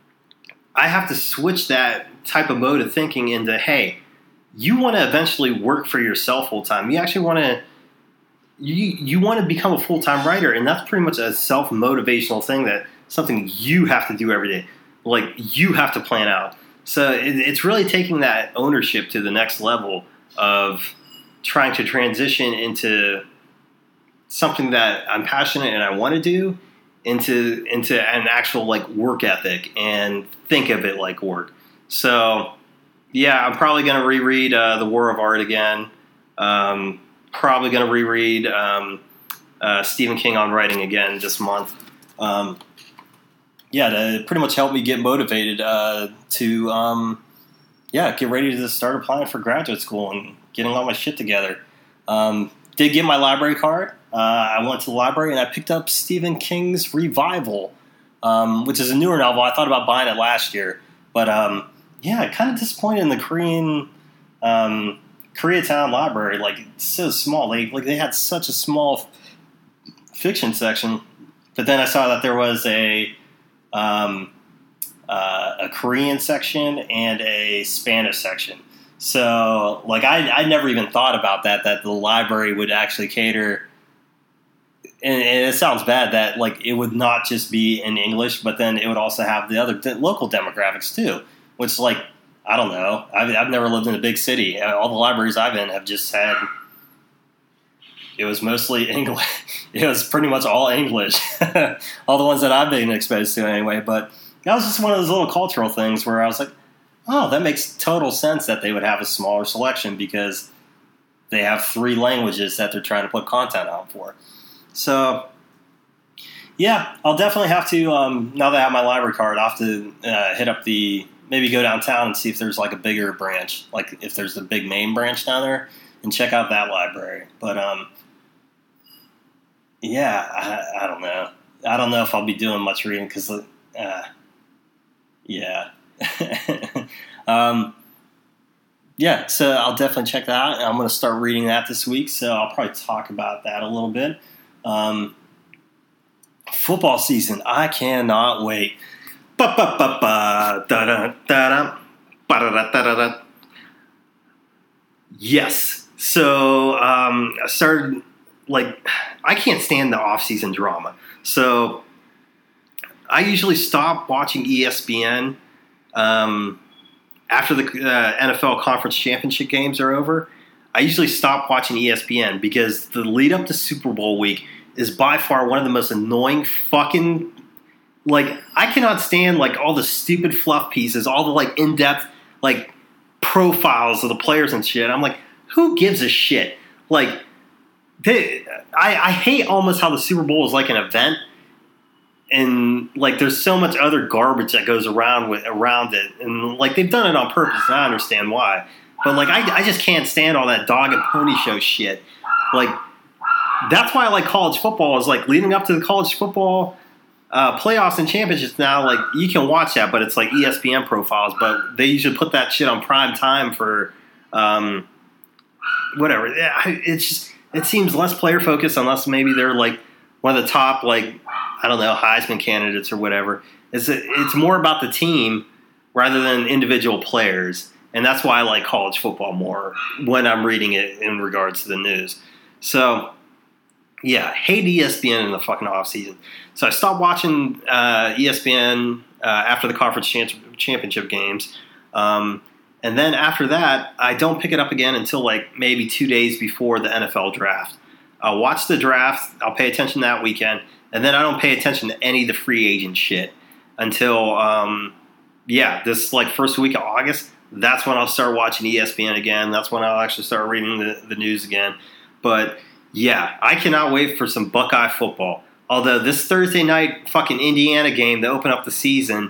I have to switch that type of mode of thinking into, hey, you want to eventually work for yourself full time. You actually want to you you want to become a full time writer, and that's pretty much a self motivational thing, that something you have to do every day, like you have to plan out. So it, it's really taking that ownership to the next level of trying to transition into something that I'm passionate and I want to do into into an actual like work ethic and think of it like work. So yeah, I'm probably going to reread uh, The War of Art again. Um, probably going to reread um, uh, Stephen King on Writing again this month. Um, yeah, to pretty much help me get motivated uh, to um, yeah get ready to start applying for graduate school and getting all my shit together. Um, did get my library card. Uh, I went to the library and I picked up Stephen King's Revival, um, which is a newer novel. I thought about buying it last year, but um, yeah, kind of disappointed in the Korean um, Koreatown library. Like, it's so small. They like they had such a small f- fiction section, but then I saw that there was a um, uh, a Korean section and a Spanish section. So, like, I I never even thought about that, that the library would actually cater, and, and it sounds bad, that, like, it would not just be in English, but then it would also have the other de- local demographics, too, which, like, I don't know. I've, I've never lived in a big city. All the libraries I've been have just had, it was mostly English. It was pretty much all English. All the ones that I've been exposed to anyway, but that was just one of those little cultural things where I was like, oh, that makes total sense that they would have a smaller selection because they have three languages that they're trying to put content out for. So, yeah, I'll definitely have to, um, now that I have my library card, I'll have to uh, hit up the, maybe go downtown and see if there's like a bigger branch, like if there's a big main branch down there, and check out that library. But, um, yeah, I, I don't know. I don't know if I'll be doing much reading because, uh, yeah. um, yeah, so I'll definitely check that out. I'm going to start reading that this week, so I'll probably talk about that a little bit. Um, football season, I cannot wait. Yes, so um, I started, like, I can't stand the off-season drama. So I usually stop watching E S P N Um, after the uh, N F L conference championship games are over. I usually stop watching E S P N because the lead up to Super Bowl week is by far one of the most annoying fucking, like, I cannot stand like all the stupid fluff pieces, all the like in-depth like profiles of the players and shit. I'm like, who gives a shit? Like, they, I, I hate almost how the Super Bowl is like an event. And like, there's so much other garbage that goes around with around it, and like they've done it on purpose. And I understand why, but like I, I just can't stand all that dog and pony show shit. Like, that's why I like college football. Is like leading up to the college football uh, playoffs and championships. Now, like, you can watch that, but it's like E S P N profiles. But they usually put that shit on prime time for um, whatever. It's just it seems less player focused unless maybe they're like one of the top like I don't know Heisman candidates or whatever. It's it's more about the team rather than individual players, and that's why I like college football more when I'm reading it in regards to the news. So yeah, hate E S P N in the fucking off season. So I stopped watching uh, E S P N uh, after the conference championship games. Um, And then after that, I don't pick it up again until like maybe two days before the N F L draft. I'll watch the draft. I'll pay attention that weekend. And then I don't pay attention to any of the free agent shit until, um, yeah, this like first week of August. That's when I'll start watching E S P N again. That's when I'll actually start reading the, the news again. But yeah, I cannot wait for some Buckeye football. Although this Thursday night fucking Indiana game to open up the season,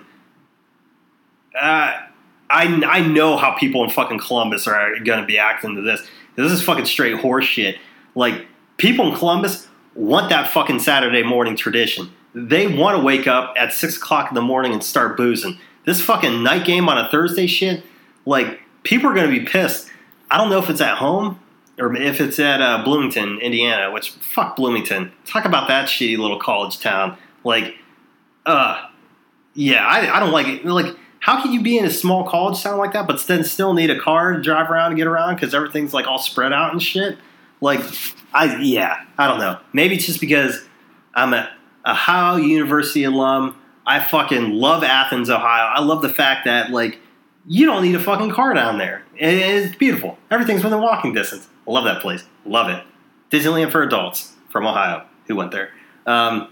uh, I, I know how people in fucking Columbus are going to be acting to this. This is fucking straight horse shit. Like, people in Columbus want that fucking Saturday morning tradition. They want to wake up at six o'clock in the morning and start boozing. This fucking night game on a Thursday shit, like, people are going to be pissed. I don't know if it's at home or if it's at uh, Bloomington, Indiana, which, fuck Bloomington. Talk about that shitty little college town. Like, uh, yeah, I, I don't like it. Like, how can you be in a small college town like that, but then still need a car to drive around and get around because everything's like all spread out and shit? Like, I yeah, I don't know. Maybe it's just because I'm a Ohio University alum. I fucking love Athens, Ohio. I love the fact that like you don't need a fucking car down there. It's beautiful. Everything's within walking distance. I love that place. Love it. Disneyland for adults from Ohio. Who went there? Um,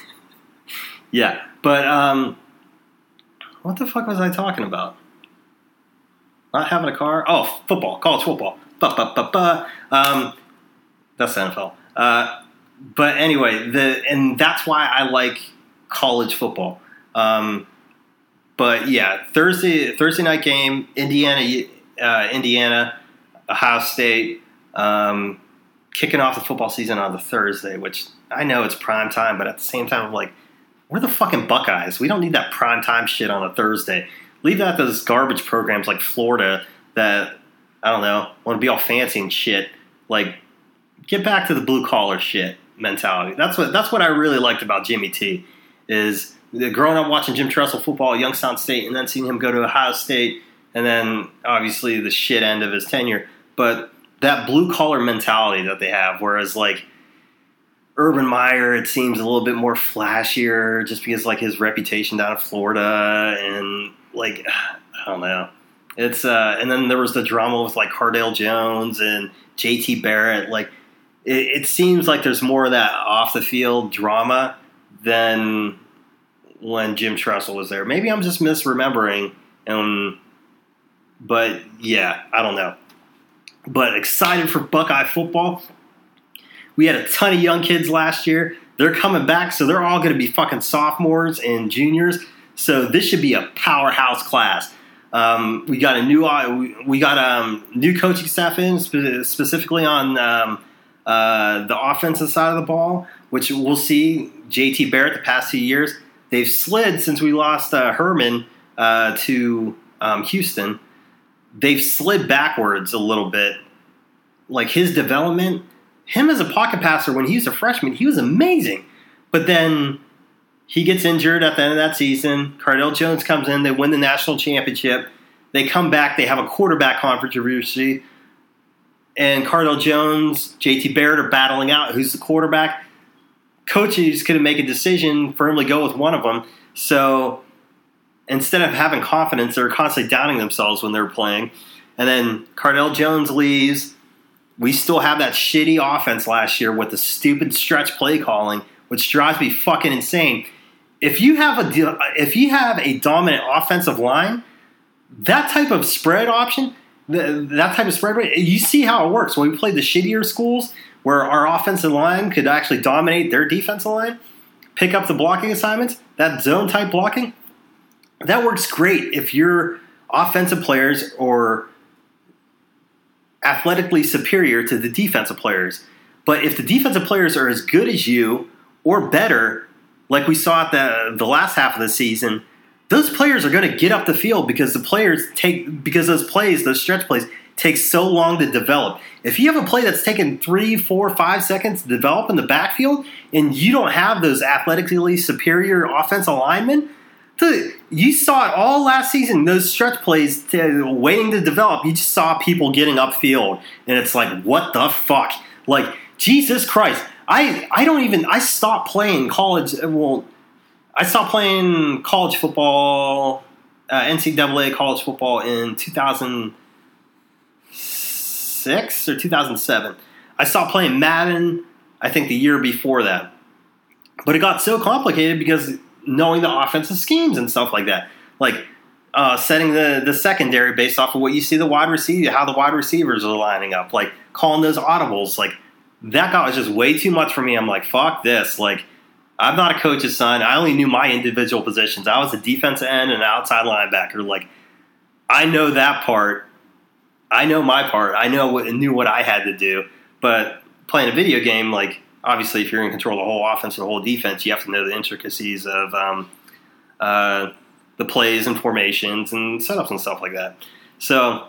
yeah, but. Um, What the fuck was I talking about? Not having a car? Oh, football. College football. Ba-ba-ba-ba. Um, that's the N F L. Uh, but anyway, the and that's why I like college football. Um, but yeah, Thursday Thursday night game, Indiana, uh, Indiana, Ohio State, um, kicking off the football season on the Thursday, which I know it's prime time, but at the same time, I'm like, we're the fucking Buckeyes. We don't need that prime time shit on a Thursday. Leave that to those garbage programs like Florida that, I don't know, want to be all fancy and shit. Like, get back to the blue collar shit mentality. That's what that's what I really liked about Jimmy T. Is growing up watching Jim Tressel football at Youngstown State and then seeing him go to Ohio State and then obviously the shit end of his tenure. But that blue collar mentality that they have, whereas like Urban Meyer, it seems a little bit more flashier just because like his reputation down in Florida and like I don't know. It's uh and then there was the drama with like Cardale Jones and J T Barrett. Like it, it seems like there's more of that off the field drama than when Jim Tressel was there. Maybe I'm just misremembering. Um, but yeah, I don't know. But excited for Buckeye football. We had a ton of young kids last year. They're coming back, so they're all going to be fucking sophomores and juniors. So this should be a powerhouse class. Um, we got a new we got um, new coaching staff in spe- specifically on um, uh, the offensive side of the ball, which we'll see. J T Barrett the past few years, they've slid since we lost uh, Herman uh, to um, Houston. They've slid backwards a little bit. Like his development, him as a pocket passer when he was a freshman, he was amazing. But then he gets injured at the end of that season. Cardale Jones comes in. They win the national championship. They come back. They have a quarterback controversy. And Cardale Jones, J T Barrett are battling out who's the quarterback. Coaches couldn't make a decision for him to go with one of them. So instead of having confidence, they're constantly doubting themselves when they're playing. And then Cardale Jones leaves. We still have that shitty offense last year with the stupid stretch play calling, which drives me fucking insane. If you have a if you have a dominant offensive line, that type of spread option, that type of spread rate, you see how it works. When we played the shittier schools where our offensive line could actually dominate their defensive line, pick up the blocking assignments, that zone type blocking, that works great if your offensive players are athletically superior to the defensive players. But if the defensive players are as good as you or better, like we saw at the the last half of the season, those players are going to get up the field because the players take because those plays, those stretch plays, takes so long to develop. If you have a play that's taken three, four, five seconds to develop in the backfield, and you don't have those athletically superior offensive linemen, you saw it all last season, those stretch plays to, waiting to develop. You just saw people getting upfield, and it's like, what the fuck? Like, Jesus Christ. I, I don't even – I stopped playing college – well, I stopped playing college football, uh, N C double A college football in two thousand six or two thousand seven. I stopped playing Madden, I think, the year before that. But it got so complicated because – knowing the offensive schemes and stuff like that. Like uh, setting the, the secondary based off of what you see the wide receiver, how the wide receivers are lining up. Like calling those audibles. Like that guy was just way too much for me. I'm like, fuck this. Like I'm not a coach's son. I only knew my individual positions. I was a defensive end and an outside linebacker. Like I know that part. I know my part. I know what, knew what I had to do. But playing a video game, like, obviously, if you're in control of the whole offense or the whole defense, you have to know the intricacies of um, uh, the plays and formations and setups and stuff like that. So,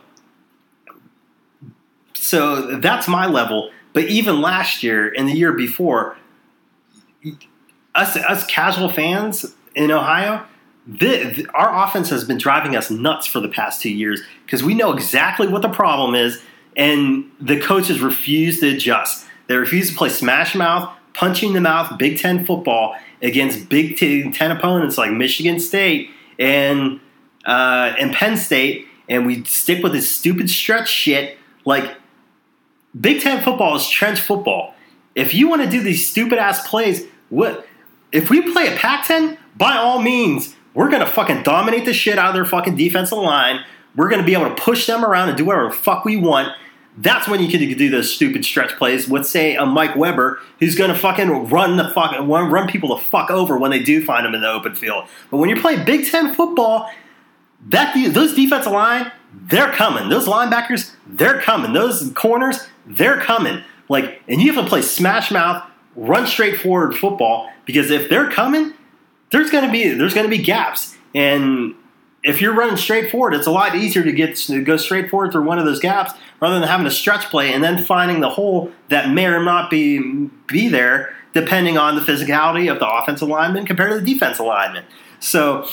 so that's my level. But even last year and the year before, us us casual fans in Ohio, the, our offense has been driving us nuts for the past two years because we know exactly what the problem is, and the coaches refuse to adjust. They refuse to play smash mouth, punching the mouth, Big Ten football against Big Ten opponents like Michigan State and uh, and Penn State, and we stick with this stupid stretch shit. Like Big Ten football is trench football. If you want to do these stupid ass plays, what if we play a Pac ten? By all means, we're gonna fucking dominate the shit out of their fucking defensive line. We're gonna be able to push them around and do whatever the fuck we want. That's when you can do those stupid stretch plays with, say, a Mike Weber who's going to fucking run the fuck, run people the fuck over when they do find them in the open field. But when you're playing Big Ten football, that those defensive line, they're coming. Those linebackers, they're coming. Those corners, they're coming. Like, and you have to play smash mouth, run straight forward football because if they're coming, there's going to be there's going to be gaps. And if you're running straight forward, it's a lot easier to get to go straight forward through one of those gaps rather than having a stretch play and then finding the hole that may or not be be there depending on the physicality of the offensive lineman compared to the defensive lineman. So,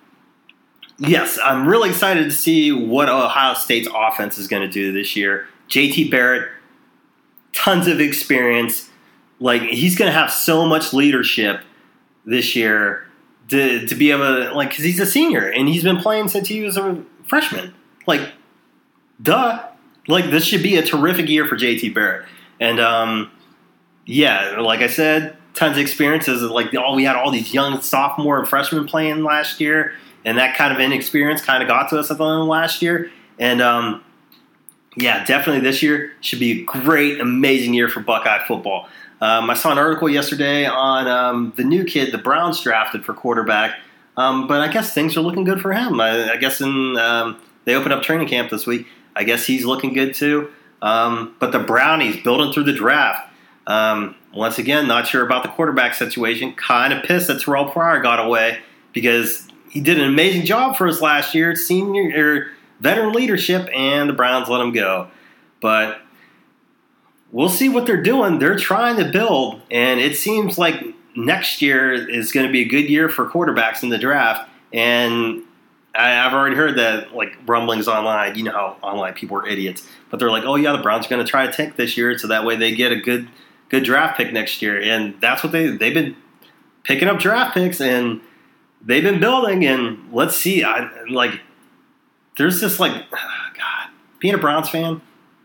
yes, I'm really excited to see what Ohio State's offense is going to do this year. J T Barrett, tons of experience. Like, he's going to have so much leadership this year to to be able to, like, because he's a senior and he's been playing since he was a freshman. Like, duh. Like, this should be a terrific year for J T Barrett. And, um, yeah, like I said, tons of experiences. Like, all we had all these young sophomore and freshmen playing last year, and that kind of inexperience kind of got to us at the end of last year. And, um, yeah, definitely this year should be a great, amazing year for Buckeye football. Um, I saw an article yesterday on um, the new kid the Browns drafted for quarterback, um, but I guess things are looking good for him. I, I guess in um, they opened up training camp this week. I guess he's looking good too. Um, but the Brownies building through the draft. Um, once again, not sure about the quarterback situation. Kind of pissed that Terrell Pryor got away because he did an amazing job for us last year, senior or veteran leadership, and the Browns let him go. But we'll see what they're doing. They're trying to build, and it seems like next year is going to be a good year for quarterbacks in the draft. And I, I've already heard that, like, rumblings online. You know how online people are idiots. But they're like, oh, yeah, the Browns are going to try to tank this year so that way they get a good good draft pick next year. And that's what they, they've been picking up draft picks, and they've been building. And let's see. I like, there's this, like, oh, God, being a Browns fan,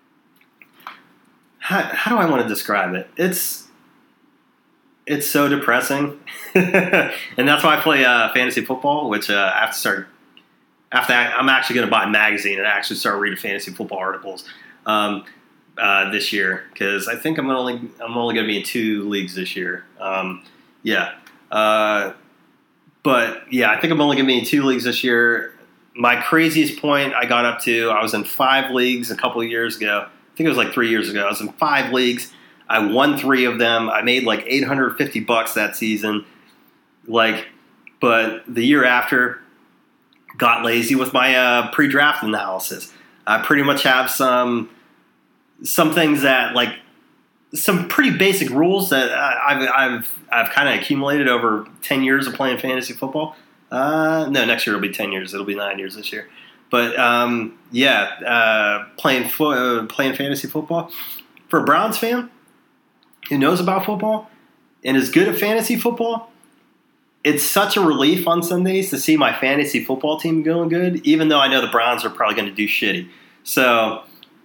how, how do I want to describe it? It's it's so depressing. And that's why I play uh, fantasy football, which uh, I have to start – after I, I'm actually going to buy a magazine and actually start reading fantasy football articles um, uh, this year because I think I'm only I'm only going to be in two leagues this year. Um, yeah. Uh, but, yeah, I think I'm only going to be in two leagues this year. My craziest point I got up to, I was in five leagues a couple of years ago. I think it was like three years ago. I was in five leagues. I won three of them. I made like eight hundred fifty bucks that season. Like, but the year after, got lazy with my uh, pre-draft analysis. I pretty much have some some things that like some pretty basic rules that I've I've I've kind of accumulated over ten years of playing fantasy football. Uh, no, next year it'll be ten years. It'll be nine years this year. But um, yeah, uh, playing fo- uh, playing fantasy football for a Browns fan who knows about football and is good at fantasy football. It's such a relief on Sundays to see my fantasy football team going good, even though I know the Browns are probably going to do shitty. So,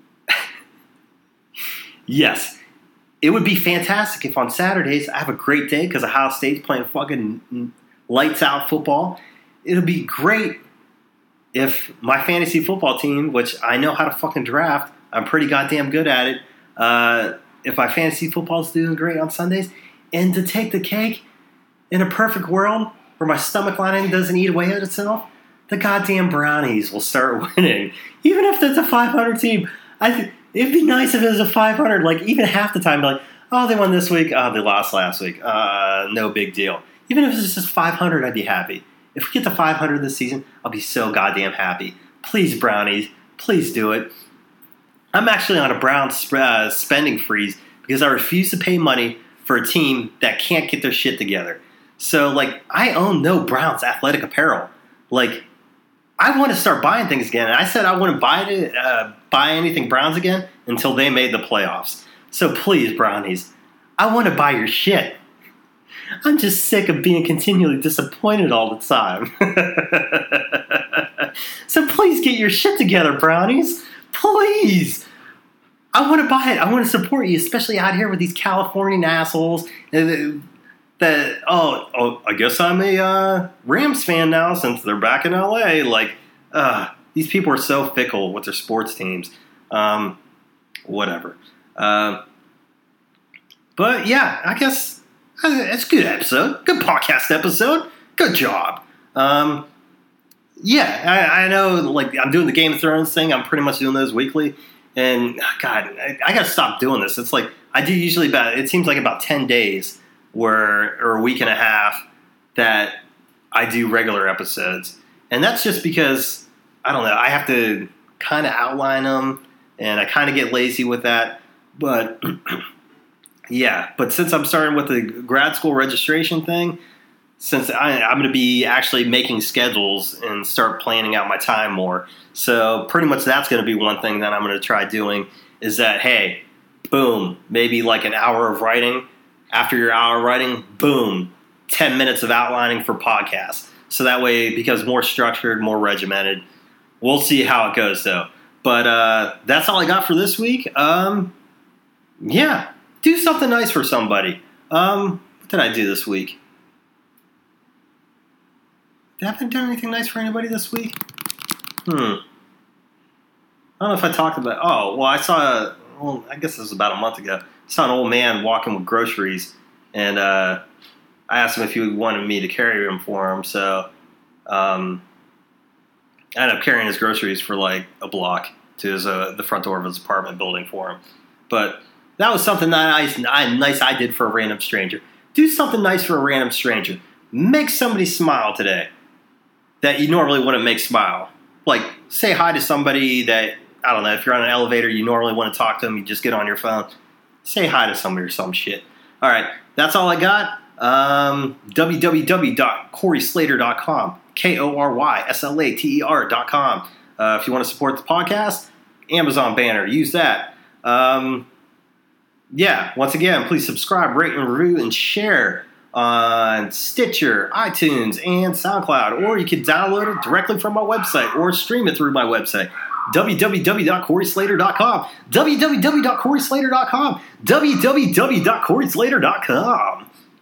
yes, it would be fantastic if on Saturdays I have a great day because Ohio State's playing fucking lights out football. It would be great if my fantasy football team, which I know how to fucking draft, I'm pretty goddamn good at it, uh, if my fantasy football is doing great on Sundays, and to take the cake, in a perfect world where my stomach lining doesn't eat away at itself, the goddamn Brownies will start winning. Even if it's a five hundred team, I th- it'd be nice if it was a five hundred, like even half the time, like, oh, they won this week, oh, they lost last week, uh, no big deal. Even if it's just five hundred, I'd be happy. If we get to five hundred this season, I'll be so goddamn happy. Please, Brownies, please do it. I'm actually on a Browns sp- uh, spending freeze because I refuse to pay money for a team that can't get their shit together. So, like, I own no Browns athletic apparel. Like, I want to start buying things again. And I said I wouldn't buy it, uh, buy anything Browns again until they made the playoffs. So, please, Brownies, I want to buy your shit. I'm just sick of being continually disappointed all the time. So, please get your shit together, Brownies. Please. I want to buy it. I want to support you, especially out here with these Californian assholes. That, oh, oh, I guess I'm a uh, Rams fan now since they're back in L A. Like, uh, these people are so fickle with their sports teams. Um, whatever. Uh, but, yeah, I guess uh, it's a good episode. Good podcast episode. Good job. Um, yeah, I, I know, like, I'm doing the Game of Thrones thing. I'm pretty much doing those weekly. And, God, I, I got to stop doing this. It's like, I do usually about, it seems like about ten days where, or a week and a half that I do regular episodes. And that's just because, I don't know, I have to kind of outline them, and I kind of get lazy with that. But, yeah, but since I'm starting with the grad school registration thing, since I, I'm going to be actually making schedules and start planning out my time more. So pretty much that's going to be one thing that I'm going to try doing is that, hey, boom, maybe like an hour of writing. After your hour of writing, boom, ten minutes of outlining for podcasts. So that way it becomes more structured, more regimented. We'll see how it goes, though. But uh, that's all I got for this week. Um, yeah, do something nice for somebody. Um, what did I do this week? Did I haven't done anything nice for anybody this week? Hmm. I don't know if I talked about... Oh, well, I saw... Well, I guess this was about a month ago. I saw an old man walking with groceries, and uh, I asked him if he wanted me to carry them for him. So um, I ended up carrying his groceries for like a block to his, uh, the front door of his apartment building for him. But that was something that I, I, nice I did for a random stranger. Do something nice for a random stranger. Make somebody smile today that you normally wouldn't make smile. Like, say hi to somebody that, I don't know, if you're on an elevator, you normally want to talk to them, you just get on your phone. Say hi to somebody or some shit. All right, that's all I got. Um, w w w dot corey slater dot com. K O R Y S L A T E R dot com. Uh, if you want to support the podcast, Amazon banner, use that. Um, yeah, once again, please subscribe, rate, and review, and share on Stitcher, iTunes, and SoundCloud. Or you can download it directly from my website or stream it through my website. w w w dot corey slater dot com. w w w dot corey slater dot com. w w w dot corey slater dot com.